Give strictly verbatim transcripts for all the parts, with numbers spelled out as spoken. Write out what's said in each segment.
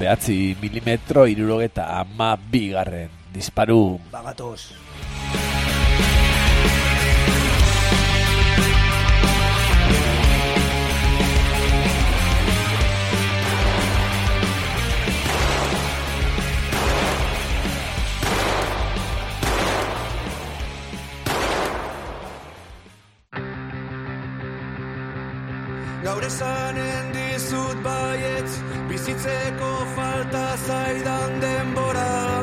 behatzi milimetro, hirurogeta ama bigarren disparu. Bagatoz. Gaur esanen dizut baietz, bizitzeko falta zaidan denbora.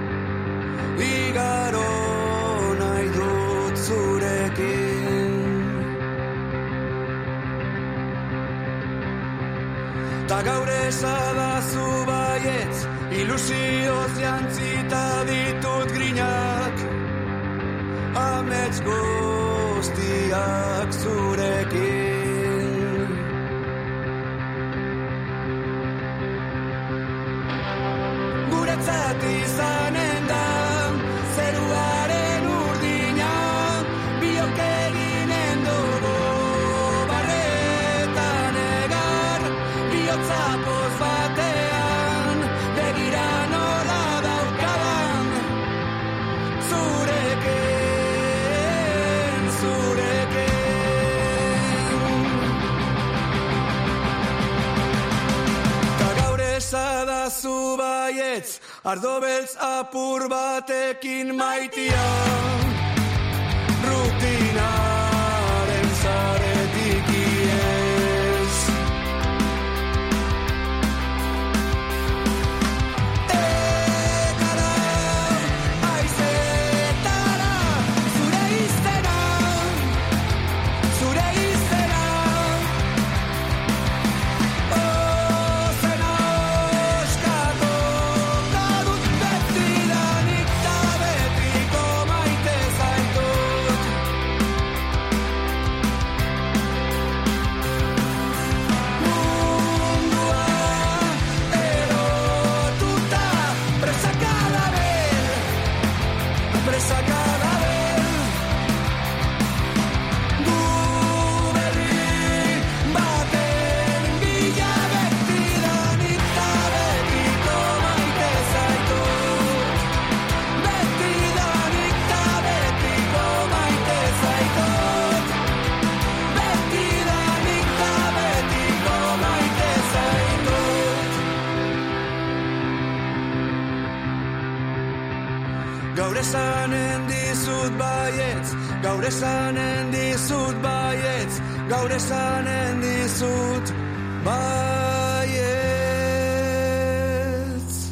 Igaro nahi dut zurekin. Ta gaur esadazu baietz, ilusioz jantzita ditut grinak. Amets guztiak zurekin. Guretzat izanen da zeruaren urdina, biok eginen dugu barretan egar, bihotza poz batean begira nola daukadan, zurekin, zurekin. Ta gaur esadazu baietz, ardo beltz apur batekin maitia, rutinaren zaretik iez. Ekara, aizetara, zure izena, zure izena. Ozena oskako kadut betidanik ta betiko maite zaitut. Mundua erotuta, presa cada vez, presa cada vez. Gu berri baten bila betidanik ta betiko maite zaitut. Betidanik ta betiko maite zaitut. Betidanik ta betiko maite zaitut. Gaur esanen dizut baietz, gaur esanen dizut baietz, gaur esanen dizut baietz.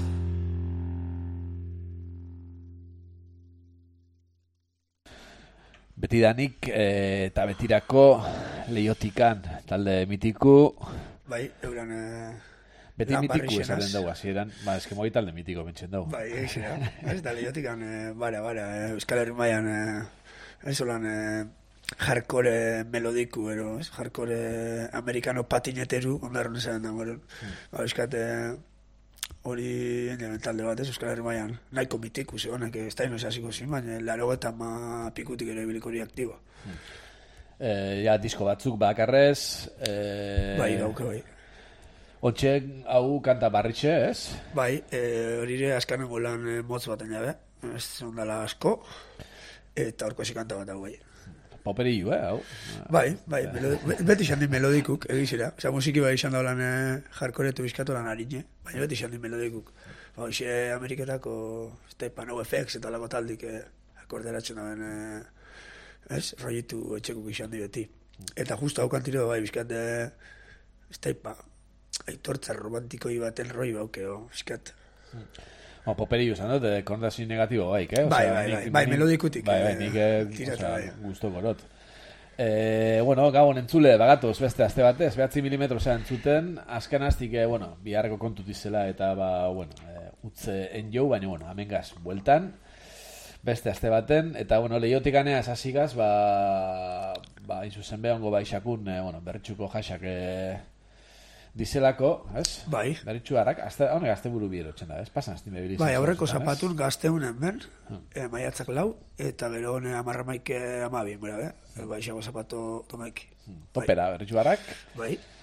Betidanik eh, eta betirako Leiotikan talde mitiku. Bai, euran... Eh, Beti lan mitiku barri esaten xenaz. dugu hasieran, ba, eske mogi talde mitiko pentsen dugu. Bai, egizera. Ez da Leiotikan, eh, bara, bara, eh, Euskal Herri mailan, eh, ez olan, eh, hardcore melodiku, ero, ez? Hardcore amerikano patineteru, ondarron esan dago, ero. Ba, euskat, eh, hori ene, talde bat, ez, Euskal Herri mailan, nahiko mitiku, zegoenak, ez da ino esasiko zin, baina laro eta ma pikutik ere biliko hori aktiba. Eh, ja, disko batzuk bakarrez. Eh, Bai, gauke, bai. Otxe, hau kanta barritxe, ez? Bai, eh, hori ere askanengo lan eh, motz baten jabe, ez ondala asko, eta horko kanta bat hau bai. Poperiu, eh, hau? Bai, bai, melodi, beti izan di melodikuk, egizera. Osa, musiki bai izan daulan eh, jarkoretu bizkatu lan harine, baina beti izan di melodikuk. Ba, hoxe Ameriketako, Stepa, No Effects eta lako taldik eh, akorderatzen daben, eh, ez, roitu etxekuk izan di beti. Eta justo hau kantiro bai, bizkat, eh, Stepa, aitortza romantikoi baten roi baukeo, bizkat. Oh, poperiu izan dut, eh, kondazio negatibo baik, eh? Bai, bai, bai, bai, melodikutik, Bai, bai, eh, nik eh, tirata, osea, bai. gusto gorot. Eh, bueno, gabon entzule, bagatoz, beste aste batez, behatzi milimetro zean entzuten, azken aztik, eh, bueno, biharreko kontut izela, eta, ba, bueno, eh, utze enjou, baina, bueno, amengaz, bueltan, beste aste baten, eta, bueno, Leiotikanea esasigaz, ba, ba, inzuzen behongo baixakun, eh, bueno, berritxuko jasak, eh, dizelako, ez? Bai. Berritxuarrak, azte, honek azte buru biherotzen da, ez? Pasan azti mebiliz. Bai, aurreko zapatun gazteunen ben, eh, maiatzak lau, eta gero hone amarra maike amabien, bera, eh? Bai, xago zapato tomaiki. Topera, berritxuarrak. Bai.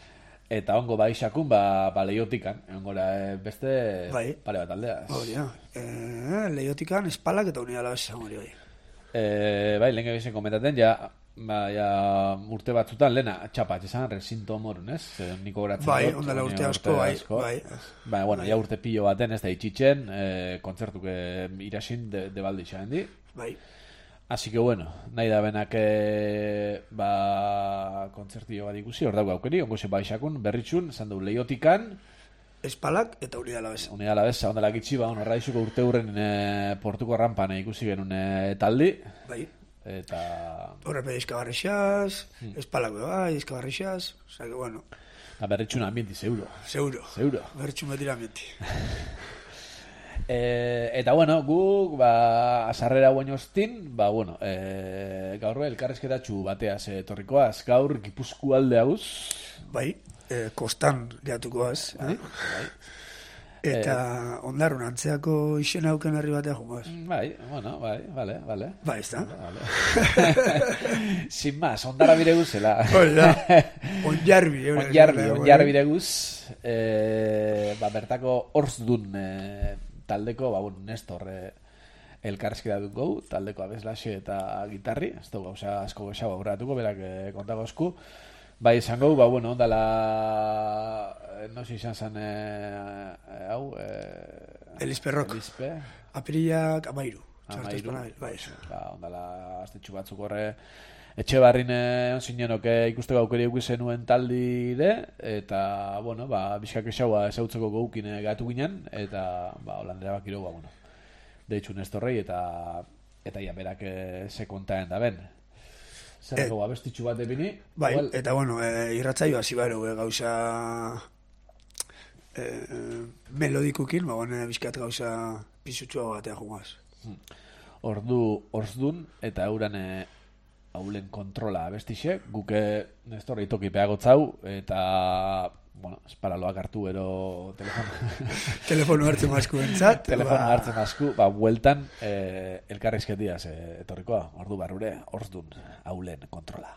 Eta ongo baixakun, ba, ba lehiotikan, ongora e, beste Bai. pare bat aldea. Hori, ja. E, lehiotikan espalak eta unidala bezan hori hori. E, bai, lehen gehiago komentaten, ja, ba, ja, urte batzutan, lehena, txapa, esan, resinto morun, ez? E, niko goratzen Bai, dut, ondala baina urte asko, bai, bai. Ba, bueno, ja urte pilo baten, ez da itxitzen, e, kontzertuke irasin de, de baldi xarendi. Bai. Así que bueno, nahi da benak e, ba, kontzertio bat ikusi, hor dago aukeri, ongo ze baixakun, berritxun, esan du lehiotikan, espalak eta unidala bezan. unidala beza, ondala gitxi, ba, horra izuko urte hurren e, portuko rampan e, ikusi genuen e, taldi, Bai. eta... Horrepe izkabarrixaz, Hmm. espalak bai, izkabarrixaz, oza que bueno, Da berritxun ambienti, zeuro. seguro. Zeuro. Bertxun betira ambienti. E, eta bueno, guk, ba, asarrera guain ostin, ba, bueno, e, gaur elkarrezketatxu bateaz etorrikoaz, gaur Gipuzku alde hauz, Bai, eh, kostan gehatukoaz, eh? Eta ondarrun antzeako izen auken herri batea jungaz. bai, bueno, bai, vale, vale. Ba, ez da? Vale. Sin más, ondara bire guzela. Hola, onjarbi. eh, Onjarbi, eh, onjarbi bire guz, e, ba, bertako orzdun e, taldeko, ba, bueno, Nestor e, elkarrezketa dut gau, taldeko abeslaxe eta gitarri, ez dugu, gauza asko gauza gauratuko, berak e, kontako esku. Bai, esan gau, ba, bueno, ondala, no sé, izan zen, e, hau, e, Elizperrok. Elizpe, Apiriak amairu. amairu, Bai, ba, ondala, astetxu batzuk horre, etxe barrin onzinenok ikusteko aukeri eukizen nuen taldide, eta, bueno, ba, bizkak esaua ezautzeko gaukin gatu ginen, eta, ba, holandera bakiro, ba, bueno, deitxu Nestorrei, eta, eta ja, berak e, se kontaen da ben. Zerrako, eh, abestitxu bat ebini? Bai, igual, eta bueno, e, irratzaio hasi baro, e, gauza e, melodikukin, ba, bueno, bizkat gauza pisutxua batea jugaz. Ordu, orzdun, eta euran e, haulen kontrola abestixe, guke Nestor itoki peagotzau, eta, bueno, esparaloak hartu ero telefono. Telefono hartzen masku entzat. Telefono hartzen asku, ba, bueltan e, elkarrizketiaz e, etorrikoa, ordu barrure, orzdun, haulen kontrola.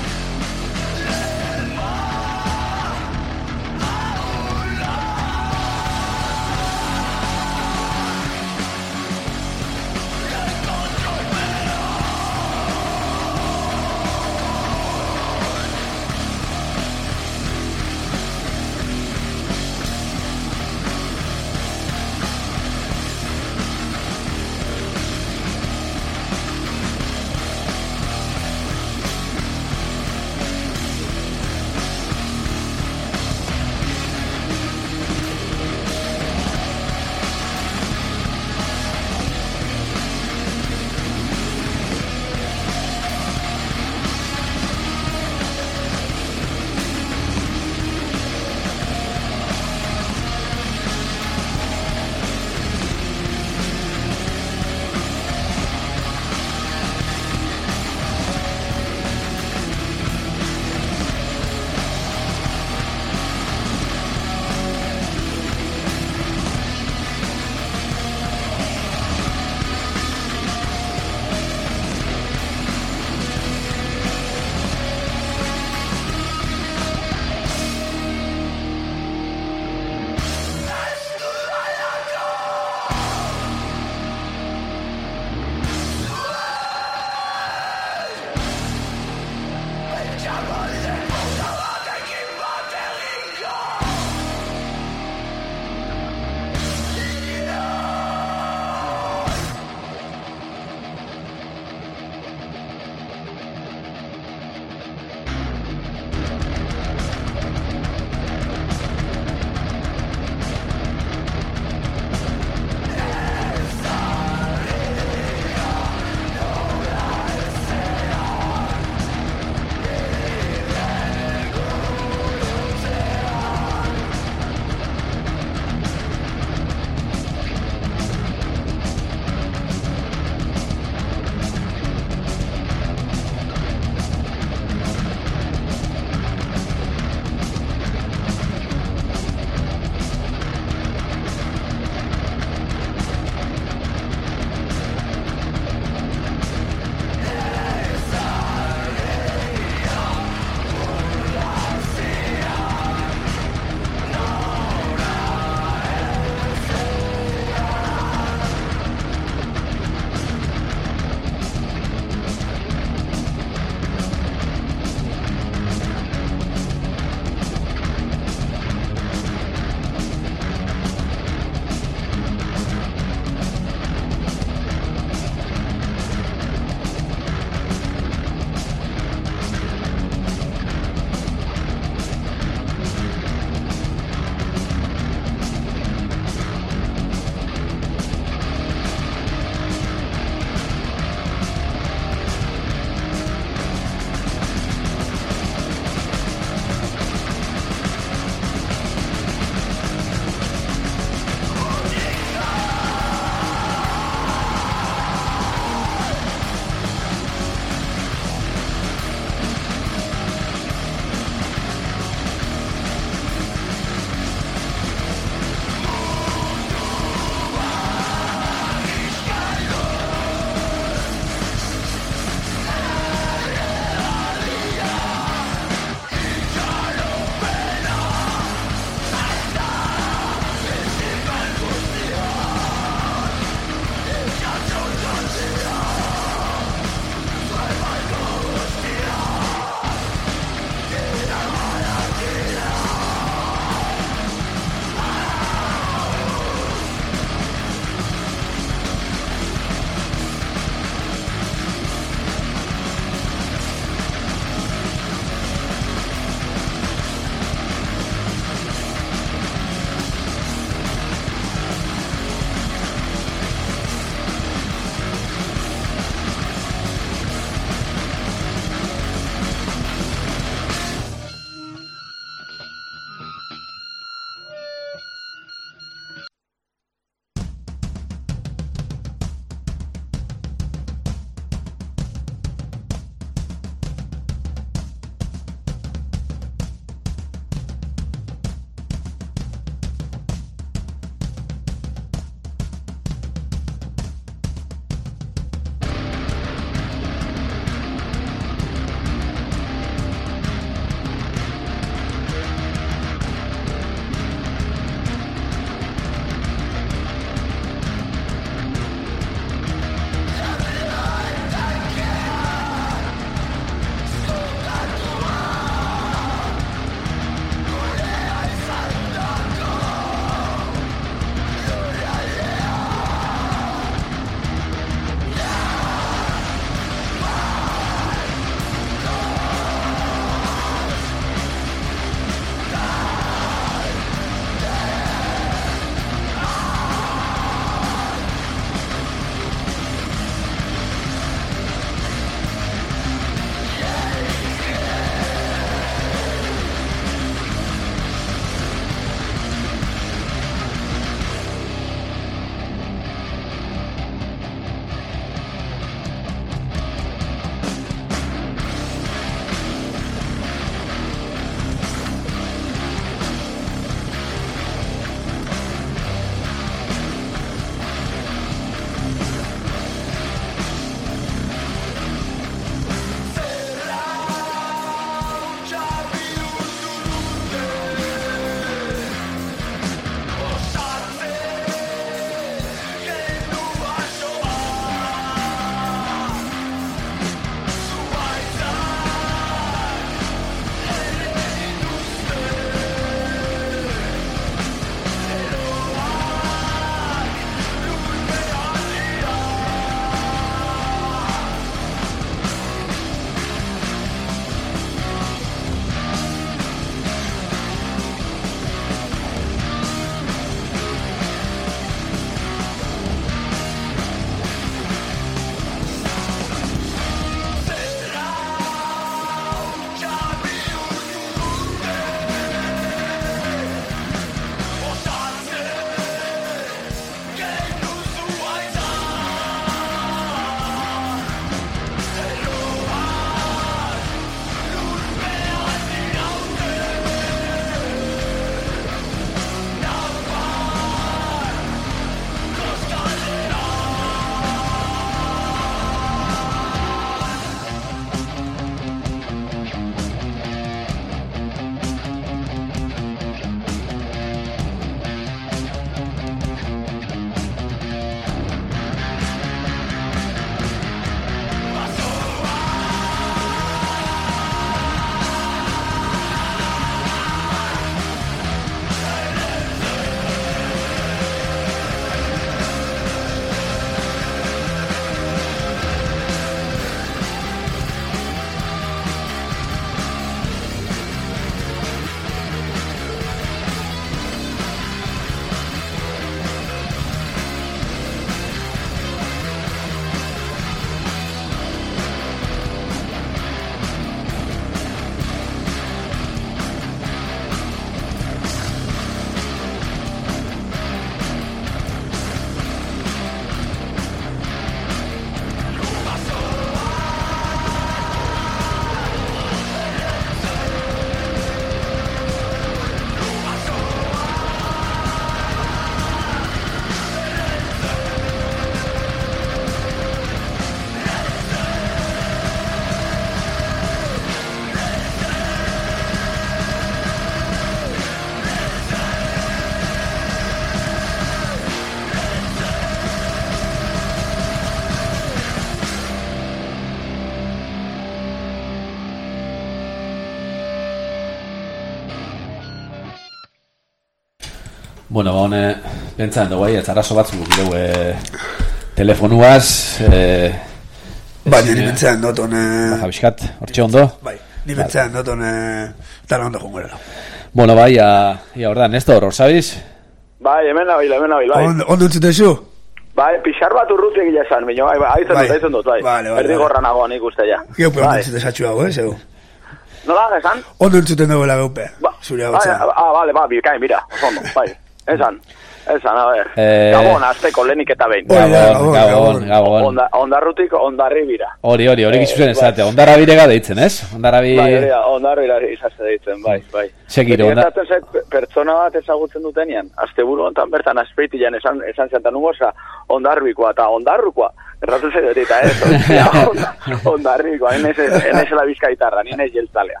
Bueno, ba, hone, pentsan dugu, atzarrazo batzuk dugu, e, telefonuaz, e, baina ni pentsan dut, hone... Baja bizkat, hortxe ondo? Bai, ni pentsan dut, hone... Tala ondo jungurela. Bueno, bai, ia, ia hor da, Nestor, hor sabiz? Bai, hemen nabil, hemen nabil, bai. Ondo, ondo entzutezu? Bai, pixar bat urruti egila esan, minio, bai, bai, aizen dut, aizen dut, bai. Vale, vale, Erdi vale. gorra nagoan ikuste ja. Geupe ondo entzute zatxu hau, eh, zeu? Nola, esan? Ondo entzuten duela geupe, Ba, zure hau bai, txea. ah, bale, ba, birkain, mira, oso ondo, bai. Esan, esan, a ver. Eh, Gabon, azteko lehenik eta behin. Hori da, Gabon, Gabon, Gabon, Gabon. Onda, ondarrutik ondarri bira. Hori, hori, hori Eh, gizuzen bai. esate, ondarra birega deitzen, ez? Ondarra bi... Bai, hori da, ondarri izazte deitzen, bai, bai. Segiro, onda- Gertatzen zait, pertsona bat ezagutzen dutenian, asteburu hontan bertan azpeitian esan, esan zantan ungoza, ondarbikoa eta ondarrukoa. Gertatzen zait dut, eta ez, onzia, onda- ondarrikoa, enez la bizkaitarra, nien ez jeltzalea.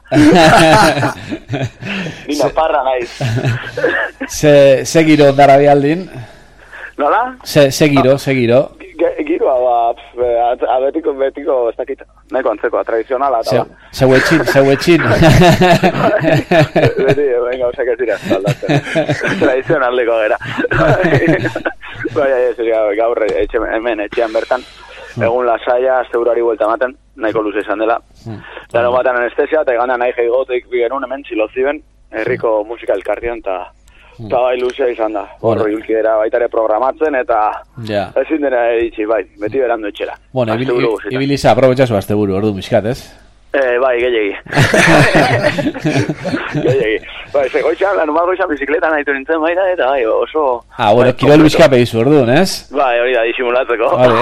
Nina parra naiz. Se, segiro ondarra bi aldin, Nola? se, segiro, segiro. Ge- Giroa, ba, pf, at- a betiko, betiko, ez dakit, nahiko antzekoa, tradizionala, eta Se, ba. Zeuetxin, zeuetxin. Beti, venga, osek ez dira, aldatzen. Tradizionaldeko gara. Bai, ez, gaur, etxe, hemen, etxean bertan, egun lasaia, asteburari buelta ematen, nahiko luze izan dela. Laro batean anestesia, eta gana nahi jeigotik bigenun hemen, ziloziben, herriko musika elkartion, eta eta bai luzea izan da. Bueno. Horro hilkidera baitare programatzen, eta Ja. ezin dena editzi, bai, beti berandu etxera. Bueno, ibil- Asteburu guztietan. ibiliza aprobetxazu asteburu, ordu miskat, ez? Eh, bai, gehiagi. Gehiagi. Bai, ze goizan, lan normal goizan bizikleta nahitu nintzen baita, eta bai, oso... Ah, bueno, bai, kirol kompleto. bizka peizu, ordu, ez? Bai, hori da, disimulatzeko. Vale.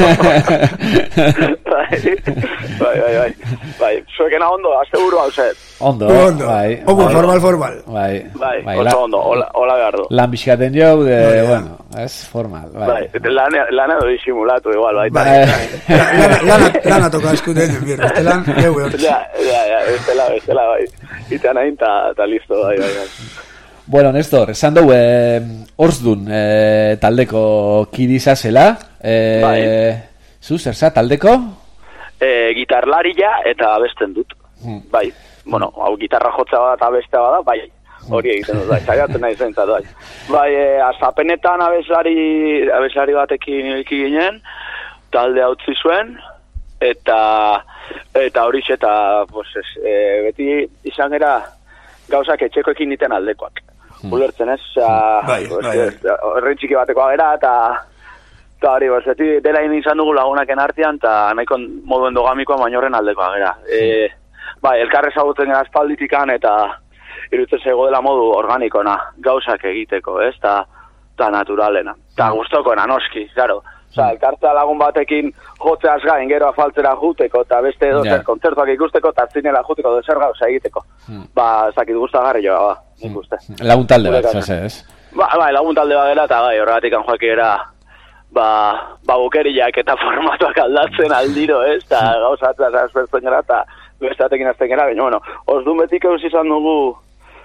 bai, bai, bai, bai. Bai, zuekena ondo, azte buru hau zet. Ondo, Ondo, bai. ondo, bai. formal, formal. Bai, Bai, bai, oso la- ondo, hola, hola behar du. Lan bizkaten jau, de, Bai, ja. bueno, ez, formal, bai. Bai, lan, lan edo disimulatu igual, bai. Bai, lana, lana, lana toka eskuten, birra, este lan, eu hor. Ja, ja, ja, bestela, bestela, bai. Itan hain, ta, ta listo, bai, bai, bai. Bueno, Nestor, esan dugu, eh, Horzdun eh, taldeko kidisa zela. Eh, Bai. Zu, zer za, taldeko? E, gitarlaria eta abesten dut. Hmm. Bai, bueno, hau gitarra jotza bada eta abestea bada, bai, hori egiten dut, bai, saiatzen nahi zentzat, bai. Bai, e, azapenetan abeslari, abeslari batekin iki ginen, talde utzi zuen, eta eta horiz eta, pues, ez, e, beti izan gera gauzak etxekoekin niten aldekoak. Ulertzen ez, osea, Bai, pues, bai, ez, horren txiki batekoa gera, eta eta hori, pues, beti dela izan dugu lagunaken artean, eta nahiko modu endogamikoa baino horren aldekoa gera. E, bai, elkarre ezagutzen gara espalditikan, eta iruditzen zego dela modu organikona, gauzak egiteko, ez, eta ta naturalena. Ta gustokoena, noski, claro. Osa, elkartzea lagun batekin jotzeaz gain, gero afaltzera juteko, eta beste edo Ja. zer kontzertuak ikusteko, eta zinela juteko, edo zer gauza egiteko. Ba, ez dakit gustagarri joa, ba, nik uste. Lagun talde bat, Gure zase, ez? Ba, bai, lagun talde bat gela, eta bai, horregatik joaki era, ba, ba bukeriak eta formatuak aldatzen aldiro, ez, eta gauza atzaz azbertzen gara, eta bestatekin azten gara, baina, bueno, osdun betik eus izan dugu,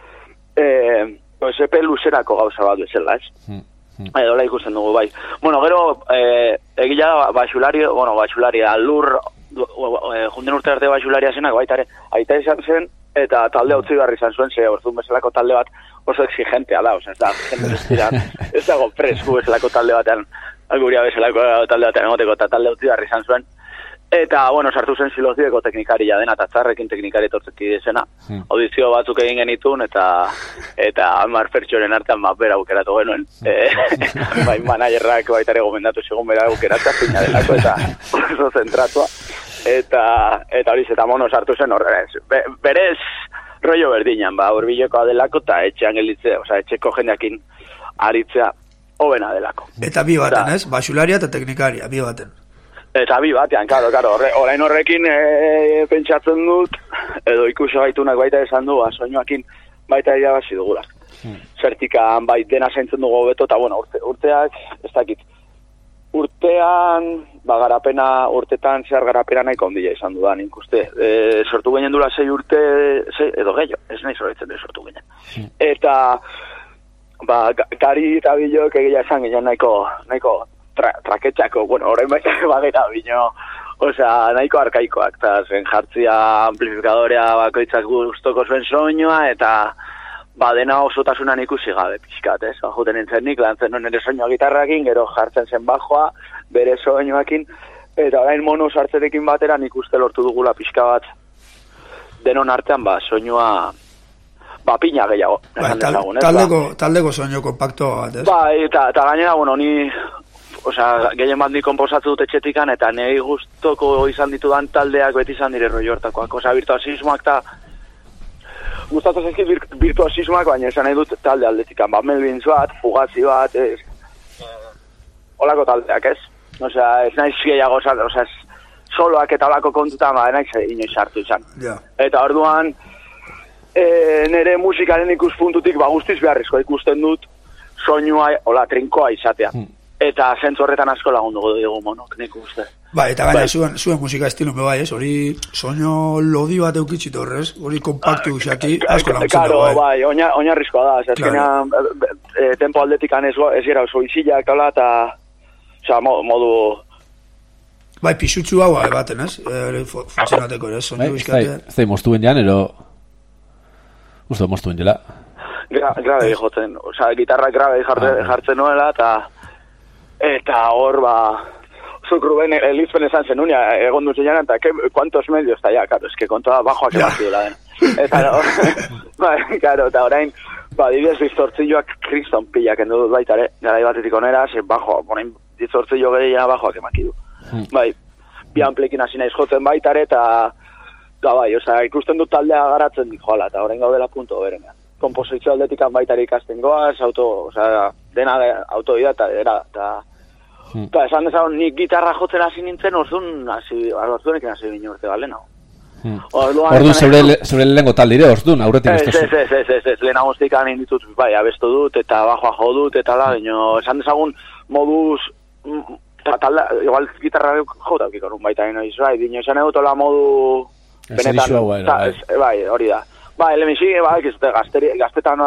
eh, epe luzerako gauza bat bezala, ez? Hmm. Edo la ikusten dugu, bai. Bueno, gero, eh, egila da, baxulari, bueno, baxulari, alur, eh, junden urte arte baxularia zenak, baita ere, aita izan zen, eta talde utzi behar izan zuen, ze orduan bezalako talde bat oso exigentea da, oza, ez da, jende guztira, ez dago presku bezalako talde batean, alguria bezalako talde batean egoteko, eta talde utzi behar izan zuen. Eta, bueno, sartu zen silozideko teknikaria dena, eta txarrekin teknikari etortzeki dezena. Hmm. Audizio batzuk egin genitun, eta eta hamar pertsonen artean mapera aukeratu genuen. E, bai, managerrak baitare gomendatu segun bera aukeratzea fina delako, eta oso zentratua. Eta, eta horiz, eta mono sartu zen horrez. Be, berez, rollo berdinan, ba, urbilekoa delako, eta etxean gelitzea, oza, etxeko jendeakin aritzea, hobena delako. Eta bi baten, Da. ez? Basularia eta teknikaria, bi baten. Eta bi batean, karo, karo, horre, orain horrekin e, pentsatzen dut, edo ikusi gaitunak baita esan du, soinuakin baita irabazi dugula. Hmm. Zertikan bai dena zaintzen dugu beto, eta bueno, urte, urteak, ez dakit, urtean, ba, garapena, urtetan zehar garapena nahiko ondila izan dudan, ikuste. E, sortu ginen dula sei urte, sei, edo gehiago, ez nahi zoraitzen du sortu ginen. Hmm. Eta, ba, gari eta bilok egia esan ginen nahiko, nahiko, Tra, traketxako, bueno, orain baita bagera bino, osea, nahiko arkaikoak, eta zen jartzia amplifikadorea bakoitzak gustoko zuen soinua, eta ba, dena osotasunan ikusi gabe pixkat, ez? Ba, juten nintzen nik, lantzen non nire soinua gitarrakin, gero jartzen zen bajoa, bere soinuakin, eta orain mono sartzerekin batera nik uste lortu dugula pixka bat denon artean, ba, soinua, ba, pina gehiago. Ba, tal, dezagun, taldeko, ba. taldeko soinu kompakto bat, ez? Ba, eta, eta gainera, bueno, ni, osea, gehien bat ni komposatu dut etxetikan, eta nahi guztoko izan ditudan taldeak beti izan dire roi hortakoak. Osea, virtuosismoak eta gustatzen zaizkit vir, virtuosismoak, baina esan nahi dut talde aldetikan. Ba, Melvins bat, Fugazi bat, ez, holako taldeak, ez? Osea, ez naiz gehiago, osea, soloak eta holako kontutan, ba, naiz inoiz sartu izan. Yeah. Eta orduan, e, nire musikaren ikuspuntutik, ba, guztiz beharrezko ikusten dut soinua, hola, trinkoa izatea. Hmm. Eta zentzu horretan asko lagundu dugu monok, nik uste. Ba, eta gaina, zuen, zuen musika estilun be bai, ez? Hori soinu lodi bat eukitxit horrez, hori kompaktu xaki, asko laguntzen claro, dugu, bai. Bai, oina, oinarrizkoa da, ez azkenean, claro. e, tempo aldetikan ez, ez gara oso izilak, eta, eta, oza, modu... Bai, pisutsu hau baten, ez? E, funtzionateko, ez? Soinu bizkatea. Ez da, moztuen jan, ero... Usto, moztuen jela. Gra, grabe jotzen, oza, gitarra grabe jartzen, ah, jartzen nuela, eta... Eta hor, ba, zuk Ruben Elizben esan zenunia, egon dut zenan, eta ke, kuantos medios, eta ja, karo, eske kontoa bajoak emazio dela den. Eta, no, ba, karo, eta orain, ba, dibidez biztortzilloak kriston pillak endu dut baita, ere, gara batetik onera, ze bajo, orain biztortzillo gehiago bajoak emakidu. Hmm. Bai, bi amplekin hasi naiz jotzen baita, ere, eta, da, bai, oza, ikusten dut taldea garatzen dik, joala, eta orain gaudela punto berena. Komposizio aldetikan baitari ikasten goaz, auto, osea, dena autodidata era, eta hmm. Ta esan dezagun, nik gitarra jotzen hasi nintzen, orduan hasi, orduanekin hasi ginen urte balena. Hmm. Orduan zure lehengo taldire, orduan, aurretik ez tozu. Ez, ez, ez, ez, ez, lehen agostik hanin ditut, bai, abestu dut, eta bajoa jo dut, eta la, baina esan dezagun, moduz, talda, igual gitarra jota ukiko nun baita ino izu, bai, dino esan egutola modu, benetan, bai, hori da. Ba, elemisi, ba, gaztetan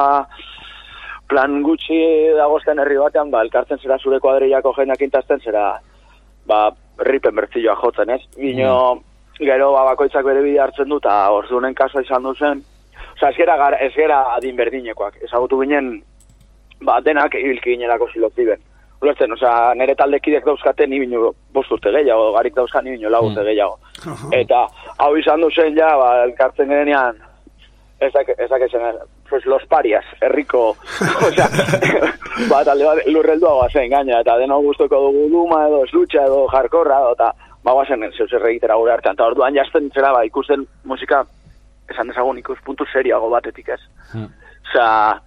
plan gutxi dagozten herri batean, ba, elkartzen zera zure kuadriako jeinak intazten zera, ba, ripen bertzilloa jotzen, ez? Bino, mm. gero, ba, bakoitzak bere bide hartzen du, eta ordunen kasua izan duzen, oza, ez gera, ez gera adin berdinekoak, ezagutu ginen, ba, denak ibilki ginelako siloktiben. Ulertzen, oza, nire taldekidek dauzkate ni bino bost urte gehiago, garik dauzka ni bino lau urte gehiago. Mm. Eta, hau izan duzen ja, ba, elkartzen gerenean, ezak esan, pues los parias, herriko, osea, bat alde bat lurrelduagoa zen gaina, eta deno guztoko dugu duma edo, eslucha edo, jarkorra edo, eta bagoazen zeuzer egitera gure artean, eta orduan jazten zera, ba, ikusten musika, esan dezagun ikuspuntu seriago batetik ez. Hmm. Osea,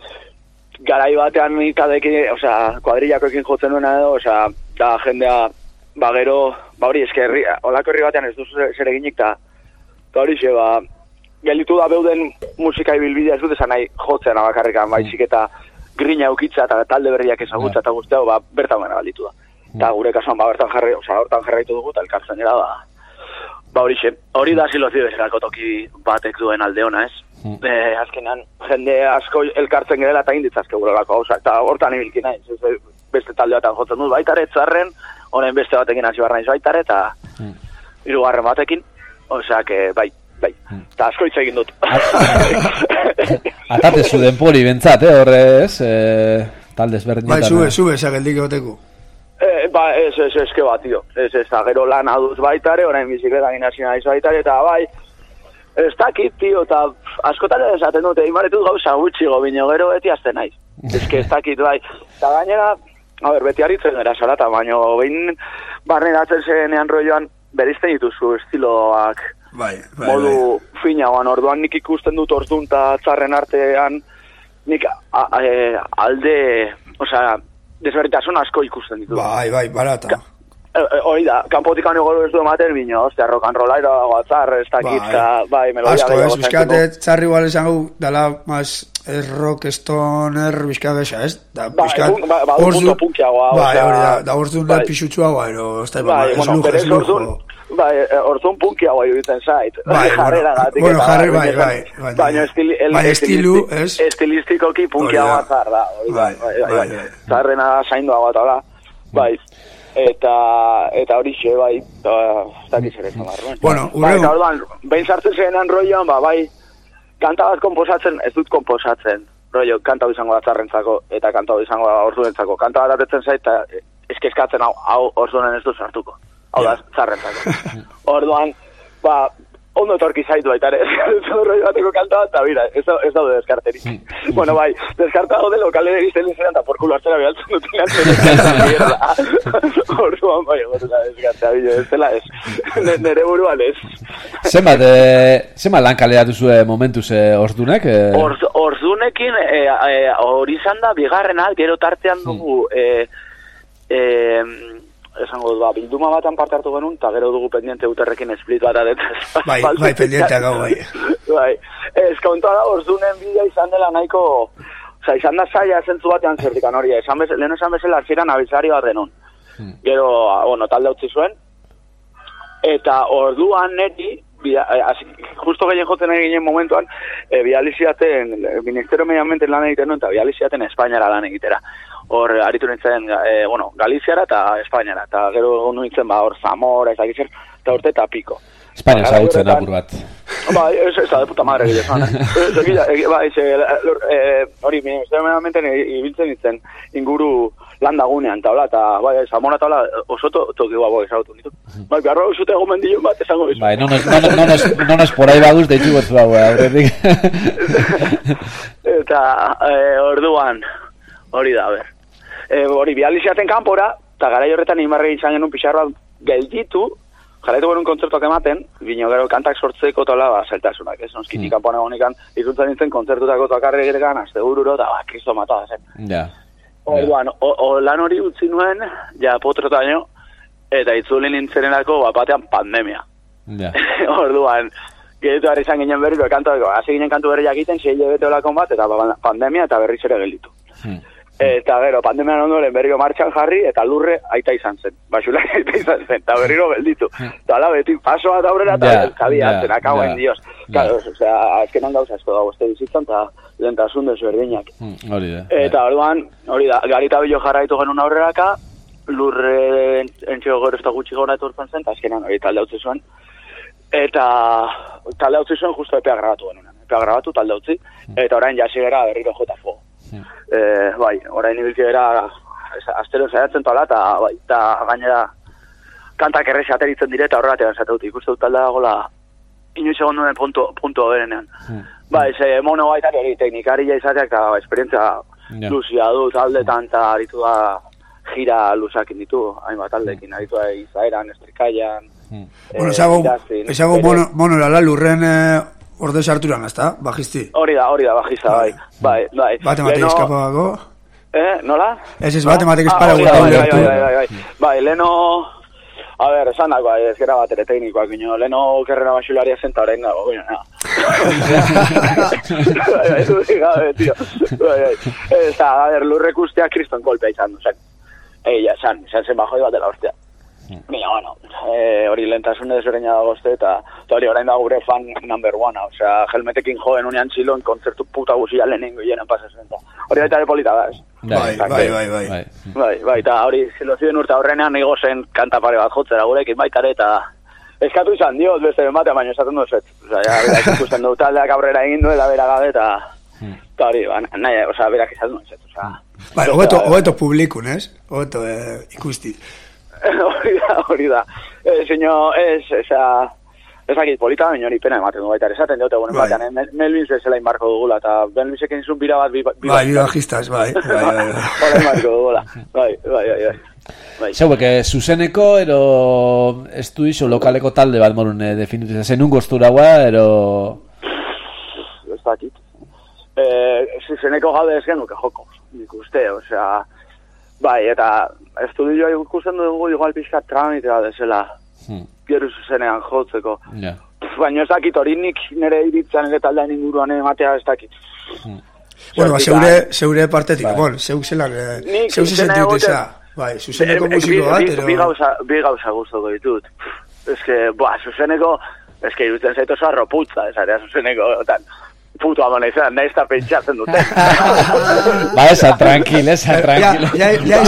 garai batean ikadeki, osea, kuadrillakoekin jotzen nuena edo, osea, da jendea, ba gero, ba hori, eske herri, olako herri batean ez duzu zer eginik, eta hori xe, ba, gelitu da beuden musika ibilbidea ez dut esan nahi jotzen abakarrikan, baizik eta grina eukitza eta talde berriak ezagutza eta guztiago, ba, bertan gana balditu da. Eta gure kasuan, ba, bertan jarri, oza, hortan jarraitu dugu, eta elkartzen gara, ba, ba hori xe, hori da silozio bezalako toki batek duen alde ona, ez? Mm. E, azkenan, jende asko elkartzen gerela eta inditzazke gurelako hausak, eta hortan ibilki nahi, ez, beste talde batean jotzen dut baitare, txarren, honen beste batekin hasi barra naiz baitare, eta mm. hirugarren batekin, osak, bai, bai, eta asko hitz egin dut. Atate zu denpori bentzat, eh, horrez, eh, talde ezberdinetan. Bai, zube, zube, zageldik egoteko. Eh, ba, ez, ez, ez, que bat, tío. Ez, ez, gero lan aduz baitare, orain bizikleta ginazina naiz baitare, eta bai, ez dakit, tío, eta askotare esaten dute, imaretut gauza gutxi gobino, gero beti azten naiz. Ez que ez dakit, bai. Eta gainera, a ber, beti haritzen gara salata, baina behin barneratzen zenean roioan, berizten dituzu estiloak, bai, bai, modu bai. Finagoan, orduan nik ikusten dut orduan eta txarren artean, nik a, a, a, alde, osea, desberritasun asko ikusten ditu. Bai, bai, barata. Hori da, kanpotik anigo ez du ematen bino, ostia, rock and rolla, atzar, ez dakit, bai, bai, melodia. Asko, ez, bizkate, txarri igual esan gu, dala, mas, ez rock, stoner, bizkate esa, ez? Da, bizkat, ba, ba, un punto punkiagoa, bai, hori da, da orduan da pisutsuagoa, ero, ez da, bai, ez lujo, ez lujo. Bai, orduan punkiagoa iruditzen zait. Bai, jarrera gatik. Bueno, jarri, bai, bai. Baina estilu, ez? Estilistikoki punkiagoa zar da. Bai, bai, bai. Zarrena zainduagoa eta da. Bai. Eta, eta hori xe, bai, ez dakiz ere zamarruen. Bueno, urrego. Bai, orduan, behin sartzen zenean roian, ba, bai, kanta bat komposatzen, ez dut komposatzen, rollo, kanta hau izango da zarrentzako, eta kanta hau izango da orduentzako. Kanta bat atetzen zait, eta eskeskatzen hau, hau orduenen ez du sartuko. Hau da, zarrentzako. Orduan, ba, ondo etorki zaitu baita ere, roi bateko kanta bat, eta bira, ez, ez daude deskarteri. Bueno, bai, deskarta daude lokale egizten izan, eta porkulo hartzera behaltzen dutenean, orduan, bai, gotela deskartea, bide, ez dela ez, nere buruan ez. Zenbat, eh, zenbat lan kaleratu zuen momentuz eh, ordunek? Eh? Orz, ordunekin, hori eh, eh, izan da, bigarrena, gero tartean dugu, eh, eh, esango dut, ba, bilduma batan parte hartu genuen, eta gero dugu pendiente uterrekin split bat adetaz. Bai, bai, pendienteak hau, bai. Bai, ez kontua da, ordunen bidea izan dela nahiko, oza, izan da zaila zentzu batean zertikan hori, esan bez, lehen esan bezala hasieran abizari bat denun. Hmm. Gero, bueno, talde utzi zuen, eta orduan neri, bida, eh, justo gehien jotzen eginen momentuan, eh, bializiaten, Ministerio Medio Ambiente lan egiten nuen, eta bializiaten Espainiara lan egitera. Hor, aritu nintzen, e, bueno, Galiziara eta Espainiara, eta gero nintzen, ba, hor, Zamora, ezagizer, eta urte eta piko. Espainia zagutzen apur bat. Ba, ez, ez da, de puta madre, gile, zan, eh? Ba, ez, hori, ministeriamente ibiltzen nintzen, inguru landagunean, eta hola, eta, bai, Zamora, eta hola, oso toki guapo ezagutu nitu. Bai, garro zute egomen dilun bat, esango bizu. Bai, no nos, no, no, nos, no nos por ahí baguz, deitzu gotzu hau, aurretik. Eta, eh, orduan, hori da, a ber. E, hori, bializiaten kanpora, eta garai horretan imarre izan genuen pixar bat gelditu, jarraitu genuen kontzertuak ematen, bino gero kantak sortzeko tola, ba, zailtasunak, ez? Nozkitik mm. kanpoan egonikan, ikuntzan nintzen kontzertutako toakarri egirekan, azte bururo, eta ba, kristo matada zen. Ja. Orduan, o, o, lan hori utzi nuen, ja, potrotaino, eta itzuli nintzenerako, bat batean pandemia. Ja. Orduan, gehietu harri izan ginen berriro, kantu, hasi ginen kantu berriak egiten, sei hilabete olakon bat, eta pandemia, eta berriz ere gelditu. Hmm. Eta gero, pandemian ondoren berriro martxan jarri, eta lurre aita izan zen. Basula aita izan zen, eta berriro gelditu. Eta ala beti, paso bat aurrera, eta yeah, kabia yeah, antzen, akauen yeah, dios. Claro, yeah. Osea, azkenan gauza asko dago, este bizitzan, eta lentasun dezu erdinak. Mm, hori da. Eta orduan, hori da, garita bilo jarraitu genuen aurreraka, lurre entxego gero ez da gutxi gora etortzen zen, eta azkenan hori talde utzi zuen. Eta talde utzi zuen justo epea grabatu genuen. Epea grabatu, talde utzi, eta orain jasi gara berriro jota fuego. Hmm. Eh, bai, orain ibilki gara astero saiatzen toala, eta bai, eta gainera kantak errez ateritzen dire, eta horregatean zateut, ikuste dut talde dagoela inoiz egon duen punto, punto berenean. Hmm. Bai, ze mono baitari hori teknikari izateak, eta ba, esperientzia yeah. luzia du taldetan, eta aritu da gira luzakin ditu, hainbat taldekin, aritu da izaeran, estrikaian. Hmm. Eh, bueno, esago, esago mono, mono lala lurren... Eh... Orde sarturan, ezta? Bajisti? Hori da, hori da, bajista, bai. Bai, bai. Bate matek Leno... eskapagako? Eh, nola? Ez ez, bate matek espara ah, bai, bai, bai, bai, bai. Bai, leno... A ber, esan dago, ez gara bat ere teknikoak, gino. Leno kerrena basularia zenta horrein dago, gino, na. Bai, bai, du digabe, tio. Bai, bai. Ez da, a ber, lurrek ustea kriston kolpea izan du, zen. Eia, esan, esan zen bajoi bat dela ustea. Mira, bueno, eh, hori lentasun desberdina dago este, eta hori orain da gure fan number one, o sea, helmetekin joen unian txilon, kontzertu puta guzia lehenengo hienen pasazen, hori baita ere polita da, ez? Bai, bai, bai, bai. Bai, bai, eta hori, zilozien urte aurrenean nigo zen kanta pare bat jotzera gurekin baita ere, eta eskatu izan diot, beste ben batean, baina esaten duzet. O sea, ya, ikusten du taldeak aurrera egin du, eta bera gabe, eta eta hori, ba, nahi, o sea, berak esaten duzet, o sea. Bai, hobeto, hobeto publikun, ez? Hobeto eh, ikusti. Hori da, hori da. Eh, señor, es, esa... Ez akit polita, baina hori pena ematen du baita. Esaten dute, bueno, batean, eh? Melvin zezela inbarko dugula, eta Melvinzekin zun bira bat... Biba, bai, bibajistas, bai. Hola inbarko dugula. Bai, bai, bai, bai. Zauek, zuzeneko, ero... Ez du iso lokaleko talde bat morun eh, definitu. Zenun gozturaua, ero... Ez dakit. Eh, zuzeneko gaude ez genuke joko, nik uste, osea... Bai, eta estudioa ikusten dugu igual pixka tramitea desela hmm. Gero zuzenean jotzeko. Yeah. Baina ez dakit hori nik nire iritzen ere taldean inguruan ematea ez dakit. Hmm. Bueno, ba, zeure, zeure partetik, bai. Bon, zeuk zelan, zeuk zesentit eza. Bai, zuzeneko musiko bat, ero... Bi gauza, bi gauza guztoko ditut. Ez que, boa, zuzeneko, ez que irutzen zaitu zarro putza, ez area zuzeneko, tan... Puto amona izan, nahi ezta pentsatzen dute. Ba, esa, tranquil, esa, tranquil. Ja, ja,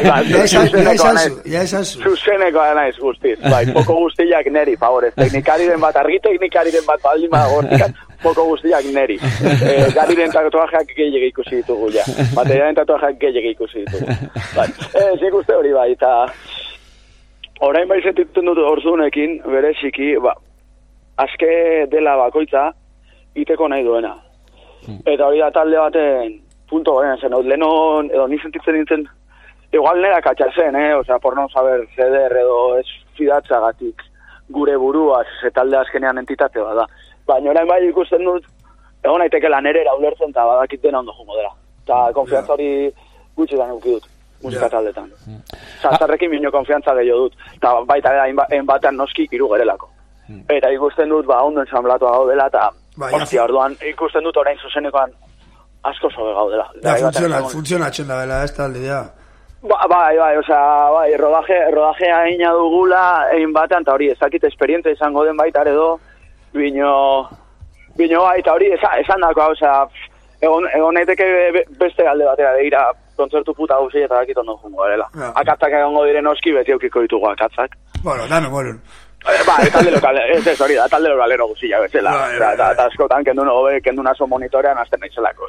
ja, esan zu. Zuzenekoa naiz guztiz. Bai, poko guztiak neri, favorez. Teknikari den bat, argi teknikari den bat, baldin bat gortikan, Foko guztiak neri. E, Gariren tatuajeak gehiago ikusi ditugu, ja. Materialen tatuajeak gehiago ikusi ditugu. Bai, ez ikuste hori bai, eta orain bai sentitzen dut ordunekin, bereziki, ba, azke dela bakoitza, iteko nahi duena. Eta hori da talde baten punto gorean zen, lehenon, edo ni sentitzen nintzen, igual nera katxazen, eh? Osea, por no saber ceder edo ez fidatzagatik gure buruaz, ze talde azkenean entitate bada. Baina orain bai ikusten dut, egon naitekela nerera ulertzen eta badakit dena ondo jungo dela. Eta konfiantza hori gutxitan euki dut, musika taldetan. Osa, zarrekin bino konfiantza gehiago dut, eta baita hain batean noski hiru gerelako. Eta ikusten dut, ba, ondo ensamblatua gaudela, eta hostia, orduan ikusten dut orain zuzenekoan asko sobe gaudela. Da, funtzionatzen da bela, ez talde, ja. Ba, bai, bai, osea, bai, rodaje, rodajea egina dugula, egin batean, eta hori, ezakit esperientzia izango den baita edo, bino, bino bai, eta hori, esan, esan dako, osea, egon, egon naiteke beste alde batera deira, kontzertu puta guzti eta dakit ondo jungo garela. Ja. Akatzak egongo diren oski, beti aukiko ditugu akatzak. Bueno, dano, bolun. Ba, talde lokal, ez ez hori da, talde lokalero guzilla bezala. Eta askotan, kendu nobe, kendu naso monitorean azten naizelako.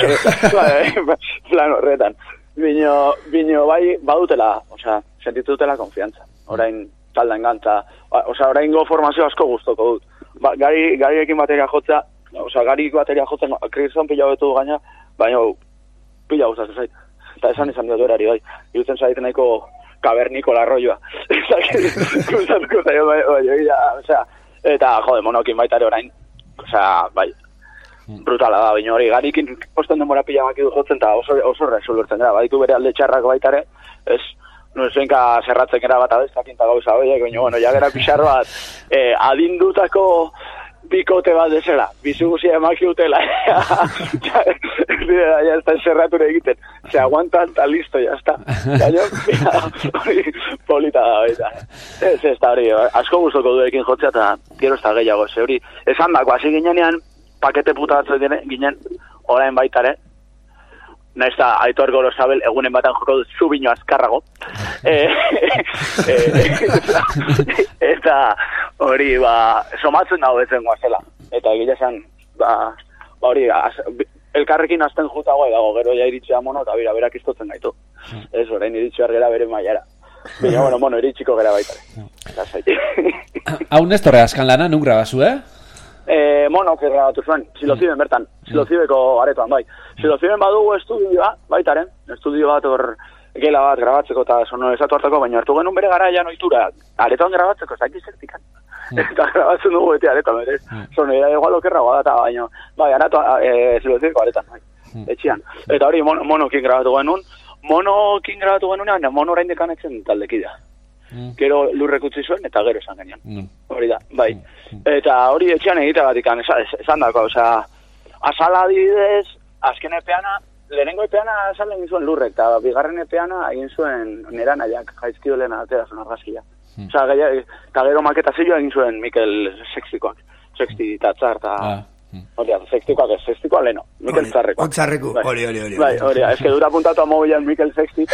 Plan horretan. Bino, bino bai, badutela, osea, sentitu dutela konfiantza. Orain taldan gantza, osea, orain go formazio asko guztoko dut. Ba, gari, gariekin bateria jotza, osea, gari bateria jotzen, krizan pila betu gaina, baina pila guztatzen zait. Eta esan izan dut erari, bai. Irutzen zait nahiko kaberniko larroioa. Gustatuko zaio, bai, bai, osea, eta, jode, monokin baitare orain, osea, bai, brutala da, baina hori, garikin posten denbora pila makidu jotzen, eta oso, oso resolvertzen gara, baditu bere alde txarrak baitare, ez, no esenka zerratzen gara bat abestakin eta gauza horiek, baina, bueno, ja gara pixar bat, eh, adindutako bikote bat desela, bizu guzia emaki utela, ja, ya está zerrature egiten, se aguantan, eta listo, ya está, ja, jo, hori, polita da, baita, ez, ez da hori, asko guztoko duekin jotzea, eta gero ez da gehiago, ze hori, esan dako, hasi ginean, pakete puta batzuk ginen, orain baitare, naiz da Aitor Gorosabel egunen batan joko dut zu bino azkarrago. e, e, eta hori, ba, somatzen dago betzen guazela. Eta egia esan, ba, ba hori, az, elkarrekin azten jutagoa dago, gero ja iritsia mono, eta bera, berak iztotzen gaitu. Ez, orain iritsi gera bere mailara. Baina, bueno, mono, iritsiko gera baitare. Hau Nestorre askan lana, nun grabazu, eh? Eh, mono, que grabatu zuen, Siloziben bertan, Silozibeko aretoan, bai. Siloziben badugu estudioa, baitaren, estudio bat hor gela bat grabatzeko eta sonorizatu hartako, baina hartu genuen bere garaian ohitura, aretoan grabatzeko, ez dakit zertikan. Eta grabatzen dugu beti aretoan, berez. Sonoria igual okerra guadata, baina, bai, aratu, eh, Silozibeko aretan, bai, etxian. Eta hori, mon, monokin grabatu genuen, monokin grabatu genuen, mono orain dekanetzen taldekidea. Gero lurrek utzi zuen, eta gero esan genian. Mm. Hori da, bai. Mm. Eta hori etxean egiteagatik esan, esan dako, osea, azala adibidez, azken epeana, lehenengo epeana azala egin zuen lurrek, eta bigarren epeana egin zuen nera nahiak, jaizkido lehena atera zuen argazkia. Mm. Osea, eta gero maketazioa egin zuen Mikel Sextikoak, Sexti tatzar, eta... Ah. Hori, sextikoak ez, sextikoa leheno, Mikel Txarrekoak. Txarreko, hori, hori, hori. Bai, hori, ez que dura puntatu a mobilan Mikel Sexti,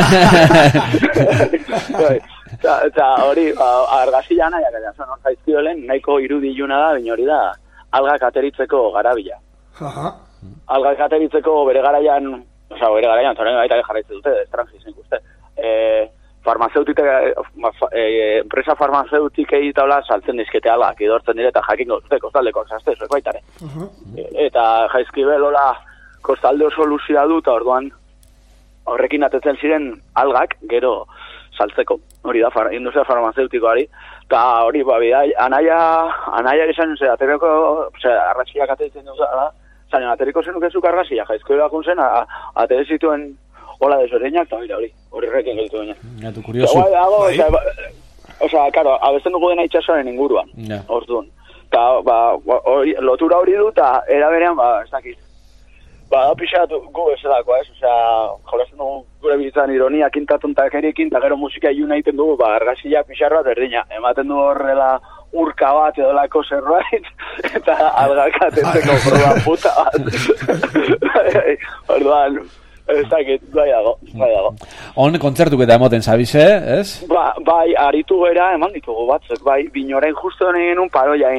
eta hori, argazila nahiak, eta zon jaizkido lehen, nahiko irudiluna da, baina hori da, algak ateritzeko garabila. Algak ateritzeko bere garaian, oza, bere garaian, zoren baita jarraitze dute, estrangis nik uste, farmaceutika, empresa farmaceutikei eta hola saltzen dizkete algak, idortzen dire eta jakin gozute kostaldeko zazte, zuek baitare. Eta jaizkibel hola kostalde oso luzia du, eta orduan horrekin atetzen ziren algak, gero saltzeko, hori da, far, industria farmaceutikoari, eta hori, ba, bidai, anaia, anaia izan, ze, atereko, ze, arratxiak ateritzen duz, da, zanen, ateriko zenukezuk argazia, jaizkibel bakun zen, atere zituen hola desberdinak, eta hori, hori, hori rekin gelitu baina. Gatu, kuriosu. Osea, karo, abesten dugu dena itxasoaren inguruan, orduan. Eta, ba, lotura hori du, eta eraberean, ba, ez dakit. Ba, da pixatu gu bezalako, ez? Osea, jolazen dugu gure bizitzan ironia kintatun eta kerikin, eta gero musika iluna egiten dugu, ba, argazila pixar bat erdina. Ematen du horrela urka bat edo lako zerbait, eta algak atentzeko proba puta bat. Orduan, ez dakit, bai dago, bai dago. On, kontzertuk eta emoten zabize, ez? Ba, bai, aritu gera, eman ditugu batzuk, bai, binoren justo genuen paroiain,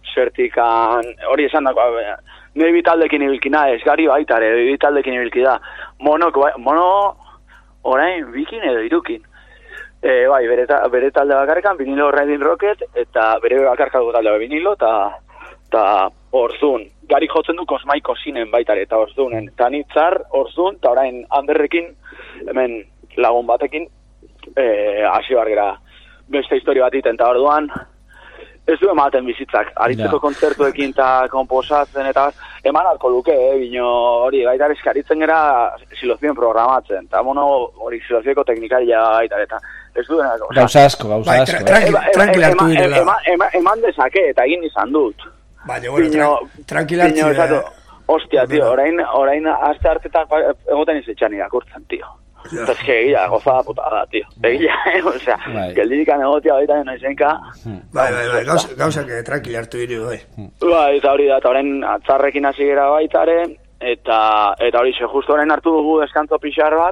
zertikan, hori esan dako, nahi bitaldekin ibilkina, ez gari baitare, bitaldekin ibilki da. Monok, mono, orain, bikin edo irukin. E, bai, bere, ta, bere talde bakarrekan, vinilo Riding Rocket, eta bere bakarkako talde vinilo, eta eta Orzun. Gari jotzen du Kosmaiko zinen baitare, eta Orzunen. Eta nitzar, Orzun, eta orain Anderrekin, hemen lagun batekin, e, hasi bargera beste historia bat iten, eta orduan, ez du ematen bizitzak. Aritzeko no. kontzertuekin eta komposatzen, eta eman alko luke, eh, bino hori, gaitar eskaritzen gera silozioen programatzen, eta mono hori silozioko teknikaria gaitar, eta ez du dena. Gauza asko, gauza asko. Tranquil hartu direla. Eman dezake, eta egin izan dut. Baina, bueno, tranquil hartu direla. Hostia, tio, orain, orain aste hartetan egoten izetxan irakurtzen, tio. Ja. Eta eske egia, gozada putada, tio. Egia, eh, osea, geldidikan egotia baita noizenka. Bai, bai, bai, gauza, gauza que tranquil hartu diru, bai. Bai, eta hori da, eta orain atzarrekin hasi gera baitare, eta, eta hori ze, justo orain hartu dugu deskantzo pixar bat,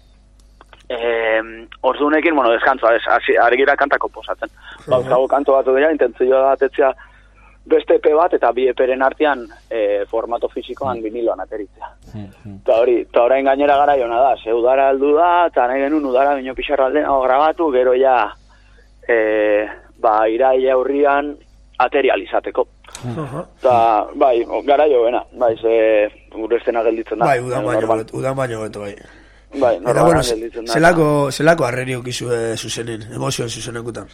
eh, ordunekin, bueno, deskantzoa, ari gira kanta komposatzen. Bauzkago kanto bat dira, intentzioa bat etzea, beste epe bat eta bi eperen artean e, formato fisikoan viniloan ateritzea. Eta hori, eta orain gainera gara jona da, ze udara aldu da, eta nahi genuen udara bino pixarra alden hau grabatu, gero ja, e, ba, iraia aurrian aterializateko. Eta, bai, gara jo bena, bai, ze gure estena gelditzen da. Bai, udan baino, udan baino beto, bai. Bai, normal bueno, gelditzen da. Zelako, zelako arreriok izue zuzenin, emozioen zuzenekutan?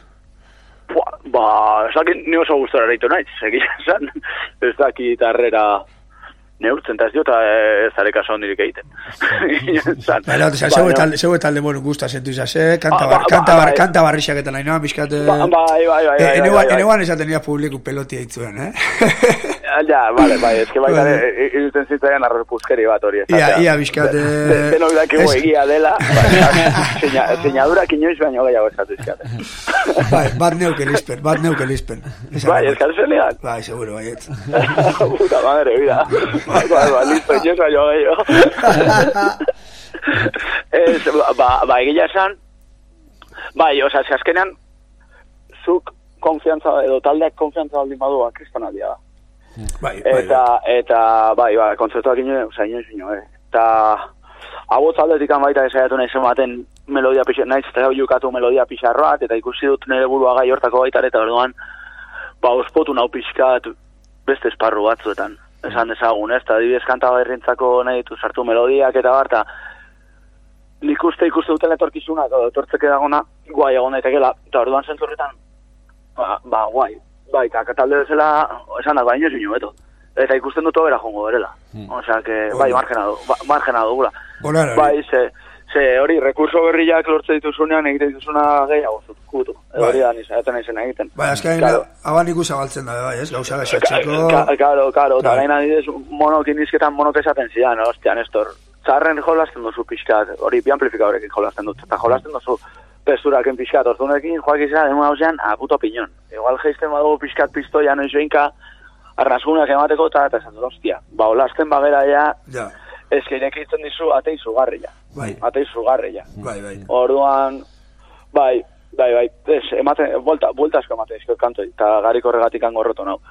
Ba, ez dakit ni oso gustora ereitu nahi, segia esan, ez dakit arrera neurtzen, eta ez diota ez dara kaso hondirik egiten. Baina, zeu eta alde mono gusta sentu izase, kanta barrixak eta nahi noan, bizkate... Bai, bai, bai. Eneguan esaten nira publiku peloti eitzuen, eh? Ja, bale, bai, ez que baita iruten zituen arrepuzkeri bat hori. Ia, ia, bizkate... Denok dakigu egia dela, zeinadurak inoiz baino gehiago eskatu izkate. Bai, bat neuke lispen, bat neuke lispen. Bai, eskatu zen ligan? Bai, seguro, baiet. Puta madre, vida. Bai, bai, bai, listo, inoiz baino gehiago. Ba, egia esan, bai, oza, azkenean, zuk konfiantza, edo taldeak konfiantza baldin badua, kristonaldia da. Bai, bai, eta, eta, bai, bai, kontzertuak ino, oza, ino, ino, eh. Eta, hau taldetik baita esaiatu nahi zenbaten melodia pixar, nahiz, eta hau jukatu melodia pixarroat, eta ikusi dut nire burua gai hortako baitar, eta orduan, ba, ospotu nau pixkat beste esparru batzuetan, esan dezagun, ez, eta adibidez kanta berrintzako nahi ditu sartu melodiak, eta barta, nik uste ikuste duten etorkizuna, eta etortzeke dagona, guai egon daitekela, eta orduan zentzurretan, ba, ba, guai. Bai, eta katalde bezala, esan da, baino zinu, beto. Eta ikusten dut obera jongo berela. Osea, que, bai, margena du, margena dugula. Bai, ze, ze hori, rekurso berriak lortze dituzunean, egiten dituzuna gehiago zutukutu. Hori da, nizaten izan egiten. Bai, azkain, aban iku zabaltzen da, bai, ez? Gauza gaxatxeko... Karo, karo, eta gaina didez, monok indizketan monok esaten zidan, ostia, Nestor. Txarren jolasten duzu pixkat, hori, bi amplifikadorekin jolasten dut, eta jolasten duzu pesturaken pixkat, orzunekin, joak izan, denun hauzean, a puto piñon. Igual geizten badugu pixkat pistoia noizoinka, arnazgunak emateko, eta eta esan dut, ostia, ba, olazten bagera ja, ja. Ez que irekitzen dizu atei zugarria. Bai. Atei zugarria. Bai, bai. Orduan, bai, bai, bai, ez, ematen, vuelta, vuelta asko ematen izko kanto, eta garrik horregatik angorroto nau.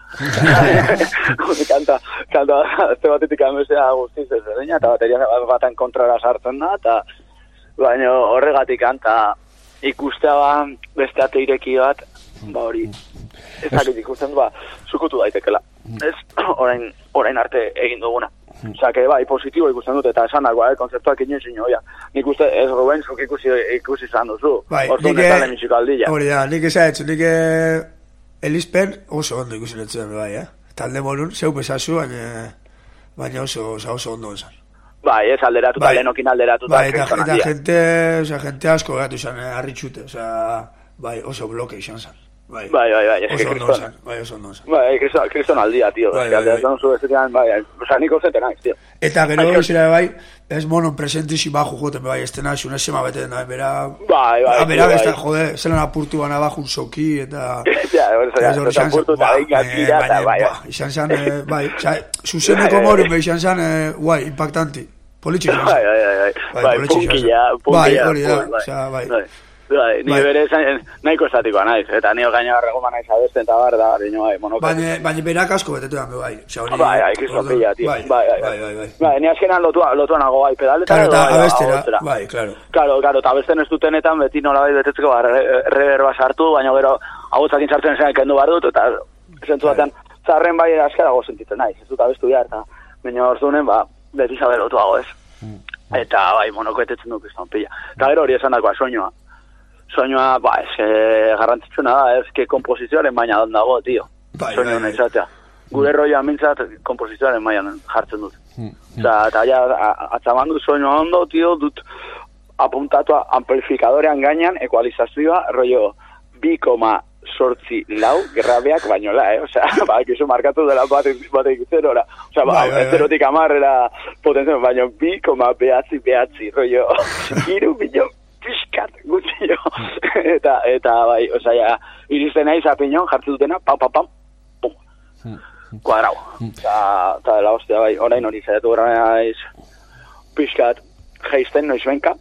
kanta, kanta, azte batetik amesea guztiz ez edena, eta bateria batan kontrara sartzen da, eta baina horregatik kanta, ikustea ba, beste ate ireki bat, ba hori, ez dakit ikusten ba, zukutu daitekela. Ez, orain, orain arte egin duguna. Osea, que bai, positibo ikusten dut, eta esan dagoa, eh, konzeptuak inoiz inoia. Nik uste, ez Ruben, zuk ikusi, ikusi izan duzu. Bai, Ordu nik netale musikaldilla. Hori da, nik eza etxu, nik Elispen oso ondo ikusi netzen, bai, eh? Talde molun, zeu pesazu, baina, baina oso, oso, oso ondo esan. Bai, ez alderatu, bai, lehenokin alderatu. Bai, eta, eta gente, oza, gente asko gatu izan, eh, arritxute, oza, bai, oso bloke izan zan. Bai, bai, bai, bai, oso ondo zan, bai, oso ondo zan. Bai, kriston aldia, tío, bai, bai, bai. Zu bestetan, bai, oza, nik ozeten naiz, tío. Eta gero, zira, bai, ez monon presentixi baju joten, bai, ez tena, xuna sema beten, da, bera... Bai, bai, bera, besta, jode, zelan apurtu gana baju zoki, eta... Ja, hori zan, apurtu eta ingatira, eta, bai, izan zan, bai, zuzeneko morun, bai, izan zan, guai, impactanti. Politxik izan zan. Bai, bai, bai, bai, punkilla, punkilla. Bai, hori da, oza, bai. Bai, ni Bai. bere zain, nahiko estatikoa naiz, eta nio gainagarra goma naiz abesten eta bar, da, dino, bai, monoka. Baina, baina berak asko betetu dan, bai. Osea, hori... Bai, bai, kristo pilla, tío. Bai, Bai, bai, bai, bai. Bai, ni azkenan lotua, lotua nago bai, pedaleta Claro, eta edo, bai, abestera, ahotsera. bai, claro. Claro, claro, eta abesten ez dutenetan beti nola bai betetzeko, ba, re- reverba sartu, baina gero ahotsakin sartzen zen kendu bar dut, eta zentzu batean, zarren bai askarago sentitzen naiz, ez dut abestu behar, eta baina ordunen, ba, beti zabe lotuago ez. Eta, bai, monokoetetzen duk izan pila. Eta gero hori esan dakoa, soinua. Soinua, ba, ez que garrantzitsuna da, ez que komposizioaren baina don dago, tio. Bai, Soinu bai, bai. izatea. Gure roia mintzat komposizioaren mailan jartzen dut. Osa, eta ja, a- atzamandu soinua ondo, tio, dut apuntatua amplifikadorean gainan, ekualizazioa, rollo bi koma sortzi lau grabeak bainola, eh? Osea, ba, kizu markatu dela batek batek zerora. Osea, ba, Bai, bai, bai. zerotik amarrera potentzia, baina bi koma behatzi behatzi, rollo, hiru milion pixkat gutxio. eta, eta, bai, osea, ja, iristen naiz apiñon, jartzen dutena, pam, pam, pam, pum, kuadrau. Eta, eta dela hostia, bai, orain hori zaitu gara naiz, pixkat, geisten noiz benka,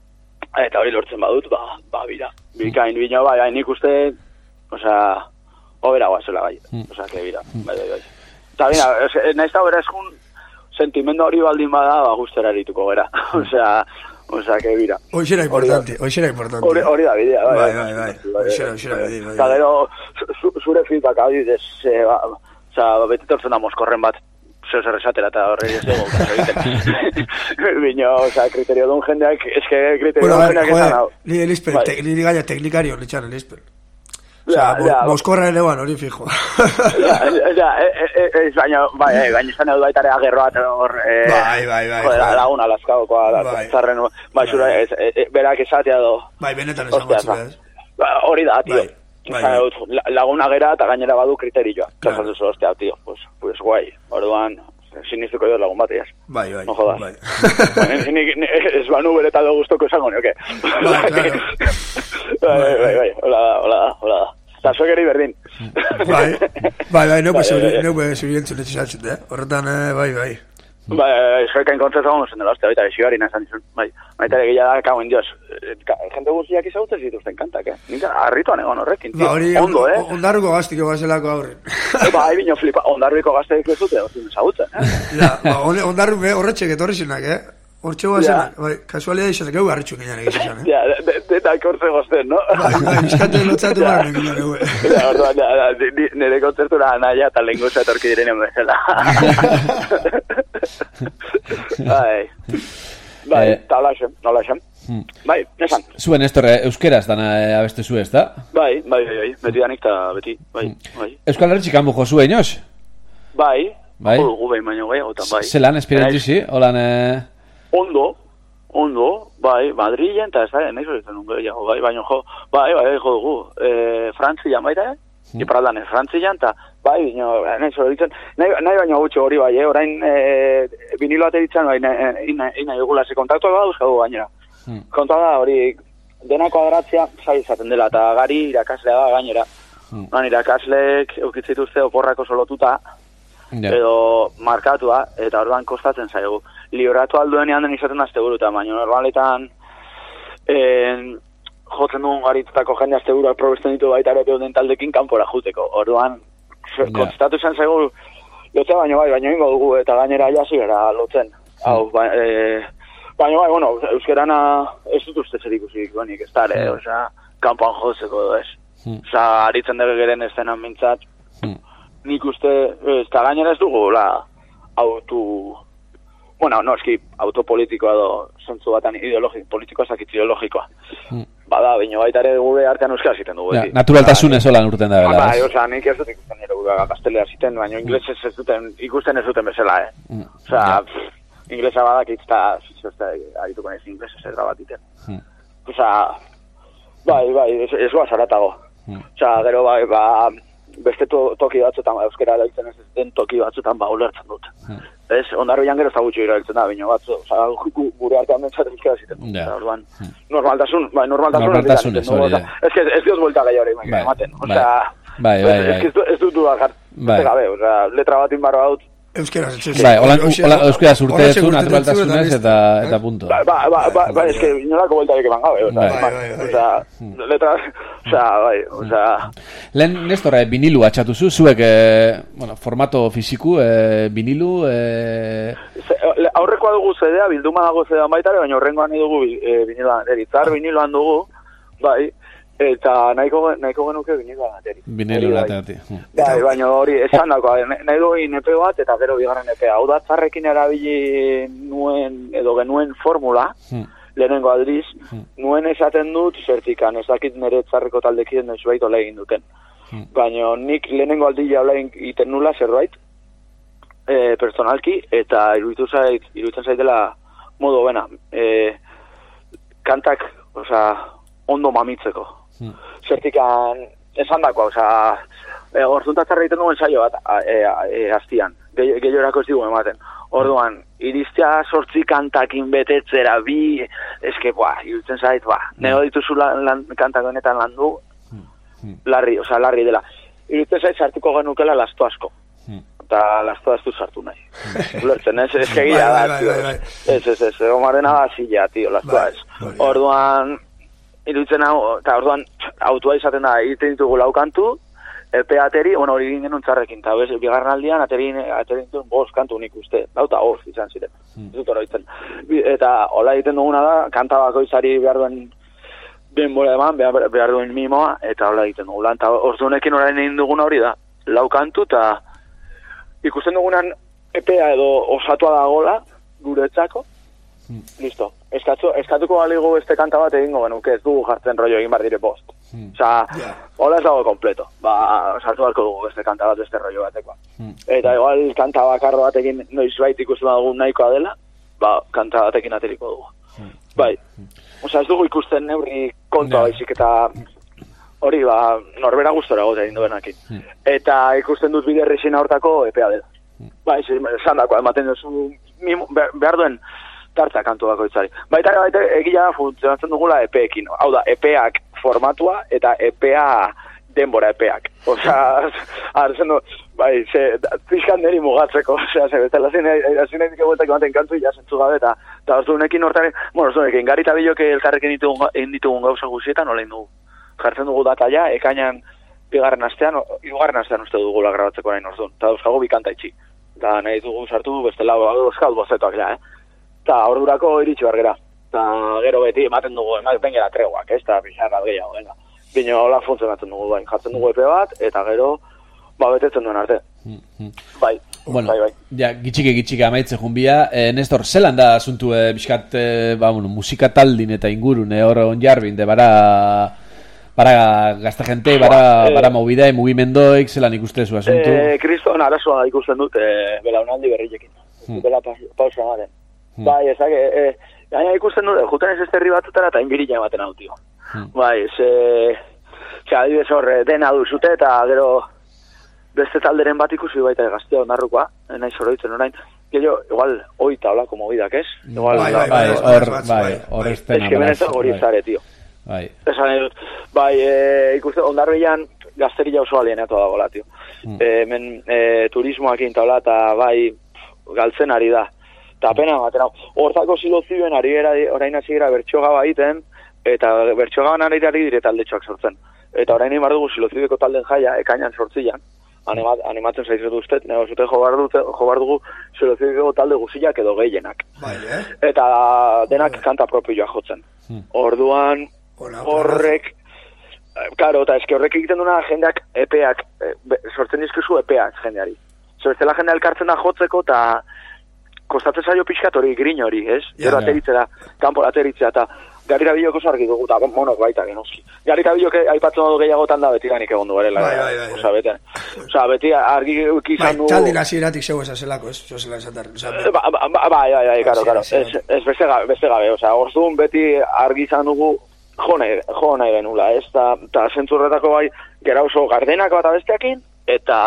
eta hori lortzen badut, ba, ba, bira. Bikain, bino, bai, bai, nik uste, osea, hobera guazela, bai, osea, que bira, bai, bai, bai. Eta, bina, nahiz da hobera eskun, sentimendu hori baldin bada, ba, guztera erituko gara, osea, osea, que bira. Hoxe era importante, hoxe era importante. Hori, hori da bidea, bai, Bai, bai, bai. Hoxe era, hoxe era bidea, bai. Eta gero, zu- zure feedback adibidez, e, ba, osea, beti tortzen da moskorren bat, zeo zer esatera eta horre ez dugu, kaso egiten. Bino, osea, kriterio duen jendeak, eske kriterio Bueno, a duen ver, jendeak esan joder, hau. ni Elisper, Bai. te- ni gaia teknikario litxan Elisper. O Ja, sea, ja, moskorra ere ban, hori fijo. Ja, ja, e- e- ez baina, bai, eh, gaina izan edo baitare agerroat hor, eh, Bai, bai, bai, joder, joder. laguna laskaokoa, Bai. zarren, bai, zura, ez, e- e- berak esatea do, Bai, benetan esan Ostia, batzuk, za. ez? Ba, hori da, tio. Bai, bai, Izan bai. dut, la- laguna gera eta gainera badu kriterioa. Claro. Claro. Duzu, ostia, tio, pues, pues guai. Orduan, sinistuko dut lagun bateaz. Bai, bai, No jodas. bai. Ni- ni- ni- Ez banu bereta do gustoko esango nioke. Bai, claro. Bai, bai, bai, bai, hola da, hola da, hola da. Eta zuekeri berdin. Bai, bai, bai, neupe Bai, bai, bai. zuri, zuri entzun etxesatzen, eh? Horretan, eh, bai, bai. Bai, zuekain kontzertu gongo zen dela, ostia, baita, esigarri nazan izun. Bai, baita ere gila da, kauen dios. eh, ka- Jende guztiak izagutzen zituzten kantak, eh? Nik harrituan egon horrekin, tio. Ba, hori, Ondo, eh? ondarruko gaztiko gazelako aurren. Ba, hai bino flipa, ondarbiko gazteik ez dute, hori ezagutzen, eh? Ja, ba, hone- ondarru be, horretxek etorri zenak, eh? Hortxe gazelak, bai, kasualia izan, gau garritxu ginean egin izan, eh? Ja, denak hortze gozten, no? Bai, bai, bizkatu lotzatu Ja. behar nekin dugu, eh? Ja, orduan, ja, ja, ni- ni- nire kontzertura naia eta lehen goza etorki direnen bezala. Bai, bai, Eh, eta hola xem, hola xem. Bai, esan. Zuen Nestor, eh, euskeraz dana eh, abestu zu ez da? Bai, bai, bai, bai, beti danik eta beti, bai, bai. Euskal Herri txikan bujo zu inoz? Bai, Bai. jo dugu behin baino gehiagotan, bai. Zelan, esperientzizi? Holan, eh... Ondo, ondo, bai, Madrilen, eta ez da, nahi zoritzen nun gehiago, bai, baino jo, bai, bai, jo dugu, e, Frantzian baita, eh? Iparaldan ez, Frantzian, eta, bai, bino, nahi zoritzen, nahi, nahi baino gutxo hori bai, eh? Orain, e, vinilo ateritzen, bai, ina egula, ze kontaktuak bada euskadu gainera. Kontua da, hori, dena kuadratzea, zai izaten dela, eta gari irakaslea da gainera. Han irakasleek eukitzituzte oporrako solotuta, Ja. edo markatua, eta orduan kostatzen zaigu. Libratu alduenean den izaten azte buruta, baina normaletan en, jotzen dugun garitutako jende azte buruak probesten ditu baita ere den taldekin kanpora juteko. Orduan, Ja. konstatu zen zaigu, lotzea baino bai, baino ingo dugu, eta gainera jasi gara lotzen. Hau, ba, e, baina bai, bueno, euskerana ez dut uste zer ikusik, benik, ez da, ere, osea, kanpoan jotzeko edo ez. Osea, aritzen dugu geren estenan mintzat, nik uste, ez da gainera ez dugu, la, autu, bueno, no, eski, autopolitikoa edo, zentzu batan ideologiko, politikoa ezakitz ideologikoa. Bada, baina baita ere gure artean euskara ziten dugu. Ja, beti. naturaltasunez holan urten da bela. Bai, ez? osea, nik ez dut ikusten nire gure gaztelera ziten, baina inglesez ez duten, ikusten ez duten bezala, eh. Osea, pff, inglesa badakitz eta, ez arituko nahiz inglesez ez da bat iten. Osea, bai, bai, ez, ez goaz aratago. Osea, gero bai, ba, beste to, toki batzutan, euskera erabiltzen ez den toki batzutan, ba, ulertzen dut. Ez, ondarbilan gero ez da gutxi erabiltzen da, baina batzu, osea, gu- gure artean bentsat euskera ziten. Ja. Osea, orduan, normaltasun, bai, normaltasun. Normaltasunez, ez ditan, hori da. Ez que ez diot vuelta gehiago hori, Bai, ematen. bai. Osea, Bai, bai, ez, bai. ez, ez dut du bakar, Bai. gabe, osea, letra bat inbarro haut, Euskeraz etxez. Bai, euskaraz urteezu, naturaltasunez eta, eta punto. Ba, ba, ba, ba, ba, eske, inolako bueltarik eman gabe, oza, bai, bai, bai, bai. oza, letra, oza, bai, oza... Lehen, Nestor, eh, vinilu atxatuzu, zuek, eh, bueno, formato fiziku, eh, vinilu, eh... Se, aurrekoa dugu zedea, bilduma dago zedea baitare, baina horrengoan dugu eh, viniloan, eritzar viniloan dugu, bai, eta nahiko, nahiko genuke viniloan ateri. Viniloan ateri. Bai, baina hori, esan dako, nahi dugu E P bat eta gero bigarren E P. Hau da, txarrekin erabili nuen, edo genuen formula, hmm. lehenengo aldiz, hmm. nuen esaten dut, zertikan, ez dakit nire txarreko taldekien ez bait ola egin duten. Hmm. Baina nik lehenengo aldi jaula egiten nula zerbait, e, personalki, eta iruditu zait, iruditzen zaitela modu bena. E, kantak, oza, ondo mamitzeko. Hmm. Zertikan, esan dako, oza, e, orzuntzatzarra egiten duen saio bat, e, e, aztian, gehiorako ez digu ematen. Orduan, iriztea sortzi kantakin betetzera, bi, eske, buah, iruditzen zait, buah, hmm. nego dituzu lan, lan, kantak honetan lan du, hmm. larri, oza, larri dela. Iruditzen zait, sartuko genukela lasto asko. Hmm. Eta lasto astu sartu nahi. Ulertzen, ez, ez kegia da, tio. Ez, ez, ez, omarena da zila, tio, lastoa ez. Orduan, iruditzen hau, eta orduan, autua izaten da, egiten ditugu laukantu, E P ateri, bueno, hori ginen txarrekin, eta bez, bigarren aldian, ateri dituen bost kantu nik uste, lauta hoz izan ziren, hmm. ez dut oroitzen. Eta hola egiten duguna da, kanta bakoitzari behar duen denbora eman, behar, behar duen mimoa, eta hola egiten dugula. Eta orduanekin orain egin duguna hori da, lau kantu, eta ikusten dugunan E P A edo osatua dagola, guretzako, hmm. listo. Eskatu, eskatuko baligu beste kanta bat egingo genuke, ez dugu jartzen rollo egin bar dire bost. Hmm. Osa, yeah. hola ez dago kompleto. Ba, sartu barko dugu beste kanta bat, beste rollo batekoa. Hmm. Eta igual kanta bakarro batekin noiz bait ikusten dugu nahikoa dela, ba, kanta batekin ateriko dugu. Hmm. Bai, osa ez dugu ikusten neurri kontua yeah. baizik eta hori, ba, norbera gustora gote egin duenakin. Hmm. Eta ikusten dut biderri zina hortako E P A dela. Hmm. Bai, esan dako, ematen duzu, behar duen tartza kantu bakoitzari. Baita, baita, egila funtzionatzen dugula E P-ekin. Hau da, E P-ak formatua eta E P A denbora E P-ak. Osa, arzen du, bai, ze, pixkan niri mugatzeko, osea, ze, betela zin nahi dikebuetak ematen kantu, ja, zentzu gabe, eta ordunekin hortaren, bueno, ordunekin, Gari eta Biloke elkarrekin egin ditugun gauza guzietan, nola egin dugu. Jartzen dugu data ja, ekainan bigarren astean, hirugarren astean uste dugula grabatzeko nahi orduan, eta euskago bi kanta itxi. Eta nahi dugu sartu, bestela, euskal bozetoak ja, eh? Eta ordurako iritsi bargera. Eta gero beti ematen dugu, ematen gara treguak, ez? Eta pixarrat gehiago, venga. Bino, hola funtzionatzen dugu, bai. Jartzen dugu E P bat, eta gero, ba, betetzen duen arte. Mm-hmm. Bai, bueno, bai, bai. Ja, gitxike, gitxike amaitze junbia. Eh, Nestor, zelan da asuntu, eh, biskat, eh, ba, bueno, musika taldin eta ingurun, eh, hor on jarbin, de bara, bara gazta gente, bara, eh, bara movida, mugimendoik, zelan ikustezu asuntu? Eh, Kriston, arazoa ikusten dut, eh, belaunaldi berriekin. Mm. Bela pausa ematen. Hmm. Bai, ezak, e, e, gaina ikusten dut, juten ez esterri batutara eta inbirila ematen hau, tio. Hmm. Bai, ze, ze adibidez horre, dena duzute eta gero beste talderen bat ikusi baita gaztea ondarrukoa, nahi zoroitzen orain, gero, igual, oita olako mobidak, ez? Igual, bai, bai, bai, hor, bai, hor ez dena. Ez que benetan hori zare, tio. Bai. Esan edut, bai, e, ikusten, ondarrian gazterilla oso alieneatu dagoela, tio. Hmm. E, men, e, turismoakin taula eta bai, galtzen ari da. Eta pena ematen hau. Hortako silozioen ari gara, orain hasi gara bertxoga egiten, eta bertxoga ari ari dire taldetxoak sortzen. Eta orain egin dugu silozioeko talden jaia, ekainan sortzian, animat, animatzen zaizetu ustet, nego zute jo bar dugu silozioeko talde guziak edo gehienak. Bai, eh? Eta denak kanta propioa jotzen. Hmm. Orduan, horrek, karo, eta eski horrek egiten duna jendeak E P-ak, e, sortzen dizkizu E P-ak jendeari. Zorzela jendea elkartzen da jotzeko, eta kostatzen zaio pixkat hori, grin hori, ez? Gero yeah, ateritzera, yeah. kanpo ateritzea, eta Gari eta Biloko argi dugu, eta monok baita genozki. Gari eta Bilok aipatzen dugu gehiagotan da, beti ganik egon du garela. Bai, bai, bai. Osa, beti, osa, beti argi ikizan du... Bai, txaldin hasieratik zeu esazelako, ez? Zozela esatar. Bai, bai, bai, karo, karo. Ez beste gabe, beste gabe, osa, orduan beti argi izan dugu jo nahi genula, ez? Eta zentzurretako bai, gera oso gardenak bat abesteakin, eta...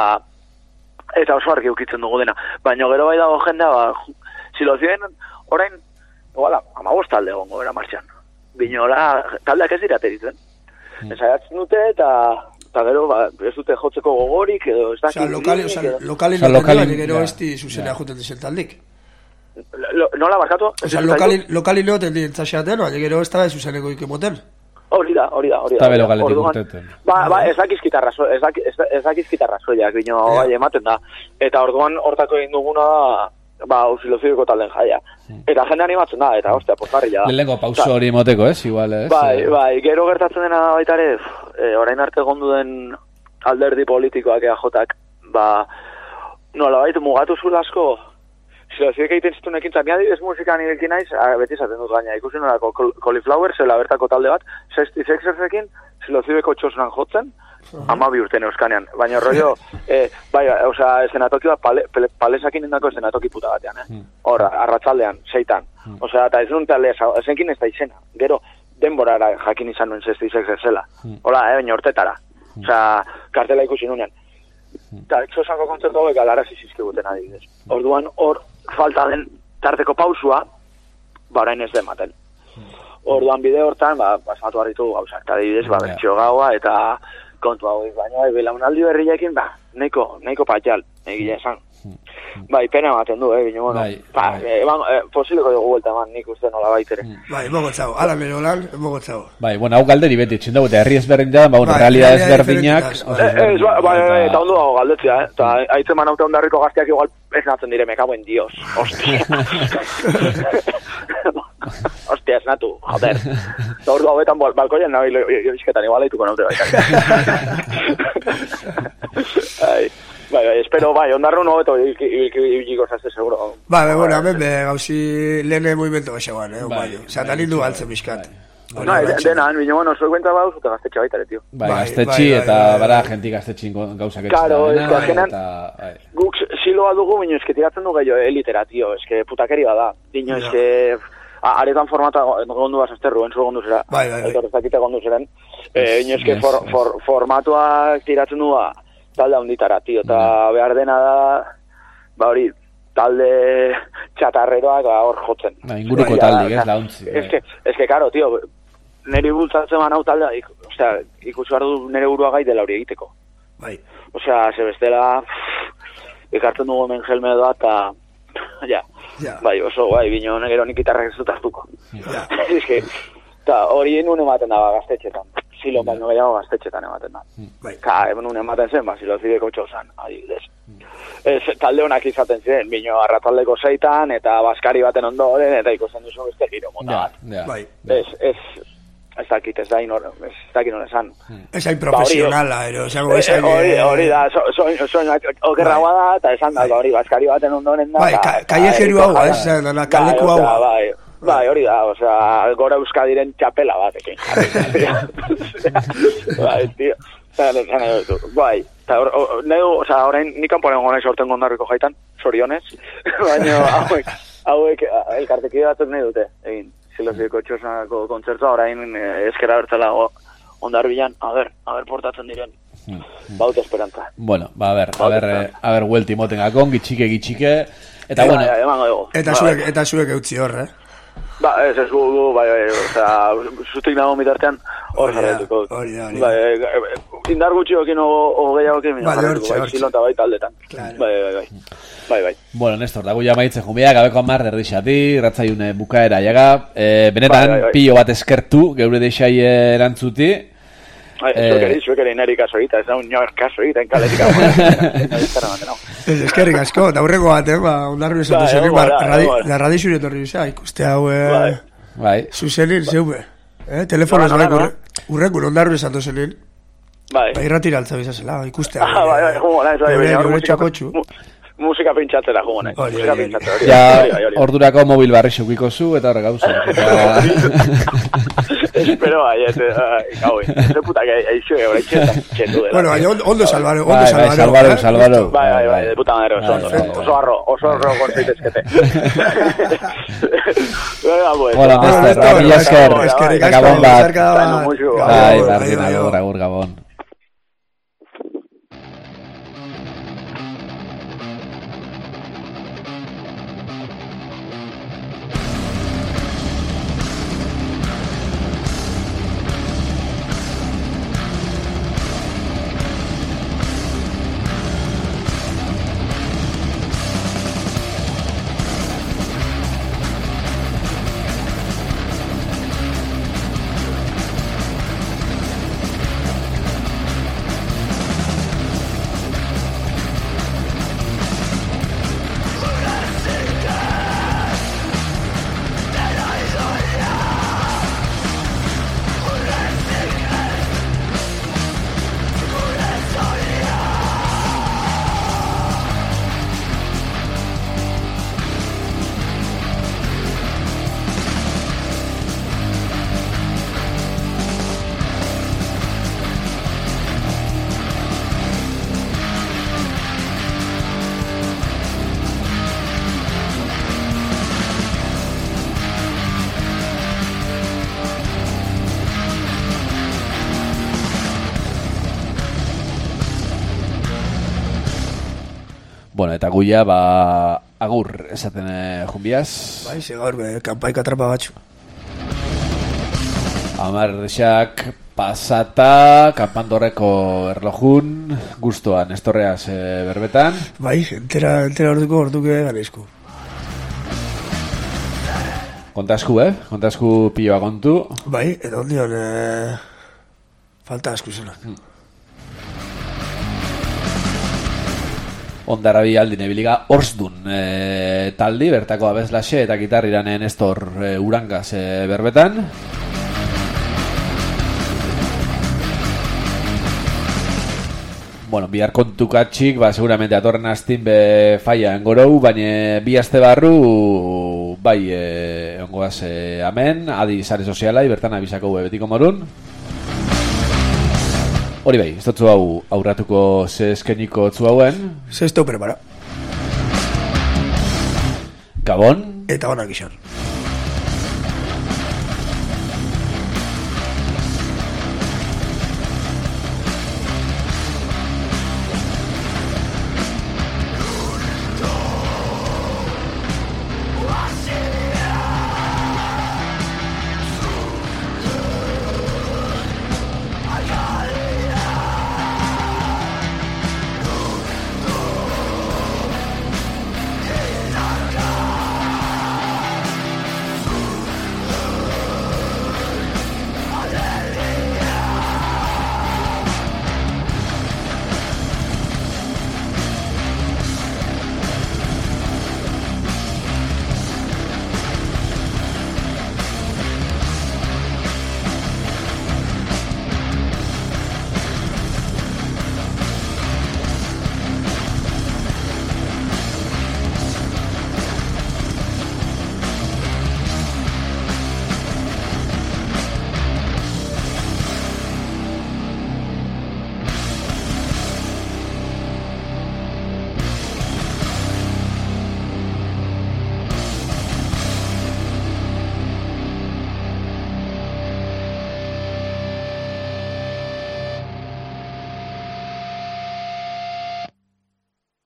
Eta oso argi ukitzen dugu dena. Baina gero bai dago jendea, ba, silozioen, orain, iguala, amagoz talde gongo, era martxan. Binola, taldeak ez dira ateritzen. Mm. Esaiatzen dute, eta eta gero, ba, ez dute jotzeko gogorik, edo ez dakit... Osa, lokali, osa, edo... lokali Osa, noten lokali- duen, gero ja, esti zuzenea ja. juten dizen taldik. Lo, nola, barkatu? Osa, lokali, lokali noten dien txaseaten, baina gero ez da zuzeneko ikemoten. Hori da, hori da, hori da. Eta bero galetik Orduan, urteten. Ba, ba, ez dakiz gitarra, so- ez dakiz, ez dakiz gitarra soiak, bino, Ja. bai, ematen da. Eta orduan hortako egin duguna da, ba, ausilozibiko talden jaia. Eta jende animatzen da, eta, ostia, pozgarria da. Lehenengo pauso hori moteko, ez? Igual, ez? Bai, Eh, bai, gero gertatzen dena baita ere, e, orain arte gondu den alderdi politikoak eajotak, ba, nola baita mugatu zuen asko, silozioek egiten zituen ekintzak, ni adibidez musikan ibilki naiz, a, beti izaten dut gaina, ikusi nolako Cauliflower, zela bertako talde bat, sesty-sixersekin, silozioeko txosnan jotzen, ama bi urten euskanean, baina rollo, eh, bai, osea, eszenatoki bat, pale, pale, palesakin indako eszenatoki puta batean, eh? Hor, arratsaldean, seitan. Osea, eta ez nun talde, esenkin ez da izena. Gero, denborara jakin izan nuen sesty-sixer zela. Hola, eh, baina hortetara. Osea, kartela ikusi nunean. Eta txosanko kontzertu hauek alarazi zizkiguten adibidez. Orduan, hor, falta den tarteko pausua, ba orain ez dematen. Orduan bide hortan, ba, pasatu harritu gauzak, eta adibidez, ba, bertxio gaua, eta kontu hauek, baina, bai, belaunaldi berriekin, ba, nahiko, nahiko patxal, egia esan. Bai, pena ematen du, eh, bine, bueno, Bai, ba, bai. eh, eman, eh, posileko dugu buelta eman, nik uste nola baitere. Bai, mogotzau, ala mero lan, mogotzau. Bai, bueno, hau galderi beti etxin dugu, eta herri ezberdin da, ba, bueno, Bai, realidad realidad ezberdinak... diferentas, oso Eh, ez, ezberdinak, ba, bai, bai, eta- eta ondo dago galdetzea, eh? Eta haitzen manauta ondarriko gazteak igual ez natzen dire, me cago en Dios. Hostia. Hostia, ez natu, joder. Eta ordu hauetan bal- balkoian nabil izketan igual haituko naute baita. Bai, bai, bai, espero, bai, ondarro no hobeto ibiliko zazte seguro. Ba, be, bueno, hemen be, gauzi lehene movimento baxegoan, eh, Bai, bai. Osa, bai, tanindu bai, galtzen bizkat. bai. No, denan, bine, bueno, zoi cuenta bau, zute gaztetxe baita, tío. Bai, Bai, gaztetxi bai, bai, eta bai, bara bai. jentik gaztetxin gauzak Claro, etxetan es que azkenan- eta... Bai. Guk siloa dugu, bine, eske tiratzen du gehiago elitera, tío, eske putakeri bada. Dino, Ja. eske... a- Aretan formata gondu bazazterru, entzu gondu zera. Bai, bai, bai. Eta horrezakite gondu zeren. Eh, ino eske for, for, formatuak tiratzen du ba, talde handitara, tío. Eta behar dena da, ba hori, talde txatarreroak ba, hor jotzen. Ba, inguruko Bai, taldik, ja, ez, launtzi. Es que, es que, karo, tío, neri bultzatzen man hau taldea, ik, osea, ikusi behar du nere burua gai dela hori egiteko. Bai. Osea, ze bestela, ekartzen dugu hemen jelme doa, eta, ja, Ja. bai, oso, bai, bino, gero nik gitarrak ez dut hartuko. Ja. Es que, eta hori nun ematen da, ba, gaztetxetan. Silo baino gehiago gaztetxetan ematen da. Bai. Ka, nun ematen zen, ba, silo zideko txosan, adibidez. Ez, talde honak izaten ziren, bino, arrataldeko zeitan, eta baskari baten ondoren, eta ikusten duzu beste giro mota Ja, bat. ja. Bai. Ez, ez, ez dakit, ez da inor, ez dakit non esan. Ez hain profesionala, ero, esango Eh, ez hain... Hori, hori da, so- soin, soin, okerragoa da, eta esan da, Bai. hori, baskari baten ondoren da. Bai, eta- ka- eta kallejeru hau, eriko ez, jara. dana Bai, kaleku osea, hau. Bai, bai, hori da, osea, gora Euskadiren txapela batekin. Bai, tío. Zan, zan, zan, bai, eta hor, hor- neu, osea, orain nik kanporen gonaiz orten gondarriko jaitan, sorionez, baina hauek, hauek elkartekide batzuk nahi dute, egin, siloziko txosnako kontzertua, orain eh, eskera bertzela ondarbilan, a ber, a ber portatzen diren, baut esperantza. Bueno, ba, a ver, a Bai, ver, bai. eh, a ver, huelti moten gakon, gitxike, gitxike, eta, bueno, Bai, bai, emango dugu. Eta Bai. zuek, eta zuek eutzi hor, eh? Ba, ez ez gu, gu, bai, bai, osea, zutik nago mitartean hor Hori da, jarretuko. hori da, hori da. Bai, eh, indar gutxiokin o gehiagokin, Bai, jarretuko, hortxe, bai, hortxe. silon eta bai taldetan. Claro. Bai, bai, bai, bai, bai. bueno, Nestor, dago ja maitzen jumea, gabeko amar erdixati, ratzaiune bukaera jaga, eh, benetan, Bai, bai, bai. pilo bat eskertu, geure deixai eh, erantzuti, Bai, Eh. zuekeri, zuekeri neri kaso egita, ez da un nor kaso egita, enkaletik hau. Ez, eskerrik asko, eta aurreko bat, eh, ba, ondarru esatu Bai, zenik, egon ba, gara, radi, egon gara. la radizuri etorri bisa, ikuste hau, Bai. eh, bai, zuzenin, zeube, eh, telefonoz Nola, nola, horrek, urrekun ondarru esatu zenin, Bai. ba, irratira altza bizazela, ikuste hau. Ah, bai, bai, jugo naiz, bai, Gure- bai, hor gure musika- txokotxu. mu- musika pintxatzera jugo naiz, Hori, musika hori, hori. pintxatzera, hori, ja, hori, hori, hori. ordurako mobil barri xukiko zu, eta horrek gauza. Eta... Espero bai, ez, eh, gau, ez puta, que eixo, eixo, txendu dela. Bueno, baina ondo- ondo salvaro, ondo Bai, bai, salvaro. salvaro, eh? salvaro. Bai, bai, bai, de puta madre, oso ondo, Bai, oso arro, oso arro konzeitezkete. Venga, pues. Hola, Bueno, Nestor, Nestor, mila esker, bai, eskerrik asko, gabon bat. bezarkada bat. Bueno, mucho, Bai, Bai, bardin, bai, agur, bai. agur, gabon. Bueno, eta guia, ba, agur esaten eh, junbiaz. Bai, ze gaur, eh, kanpaika trapa batxu. Amar desak pasata, kanpandorreko erlojun, gustoan, estorreaz eh, berbetan. Bai, entera, entera orduko orduke gareizku. Kontasku, eh? Kontasku piloa kontu. Bai, eta ondion, eh, falta asku zenak. Hmm. Ondarabi aldin ebiliga Orzdun e, taldi, bertako abeslaxe eta gitarriranen Nestor e, Urangaz e, berbetan. Bueno, bihar kontukatxik, ba, seguramente atorren astin be faia engorou, baina bi aste barru, bai, e, ongoaz e, amen, adi sare sozialai, bertan abizako betiko morun. Hori bai, ez dutzu hau aurratuko ze eskeniko tzu hauen. Ze ez prepara. Gabon. Eta onak izan.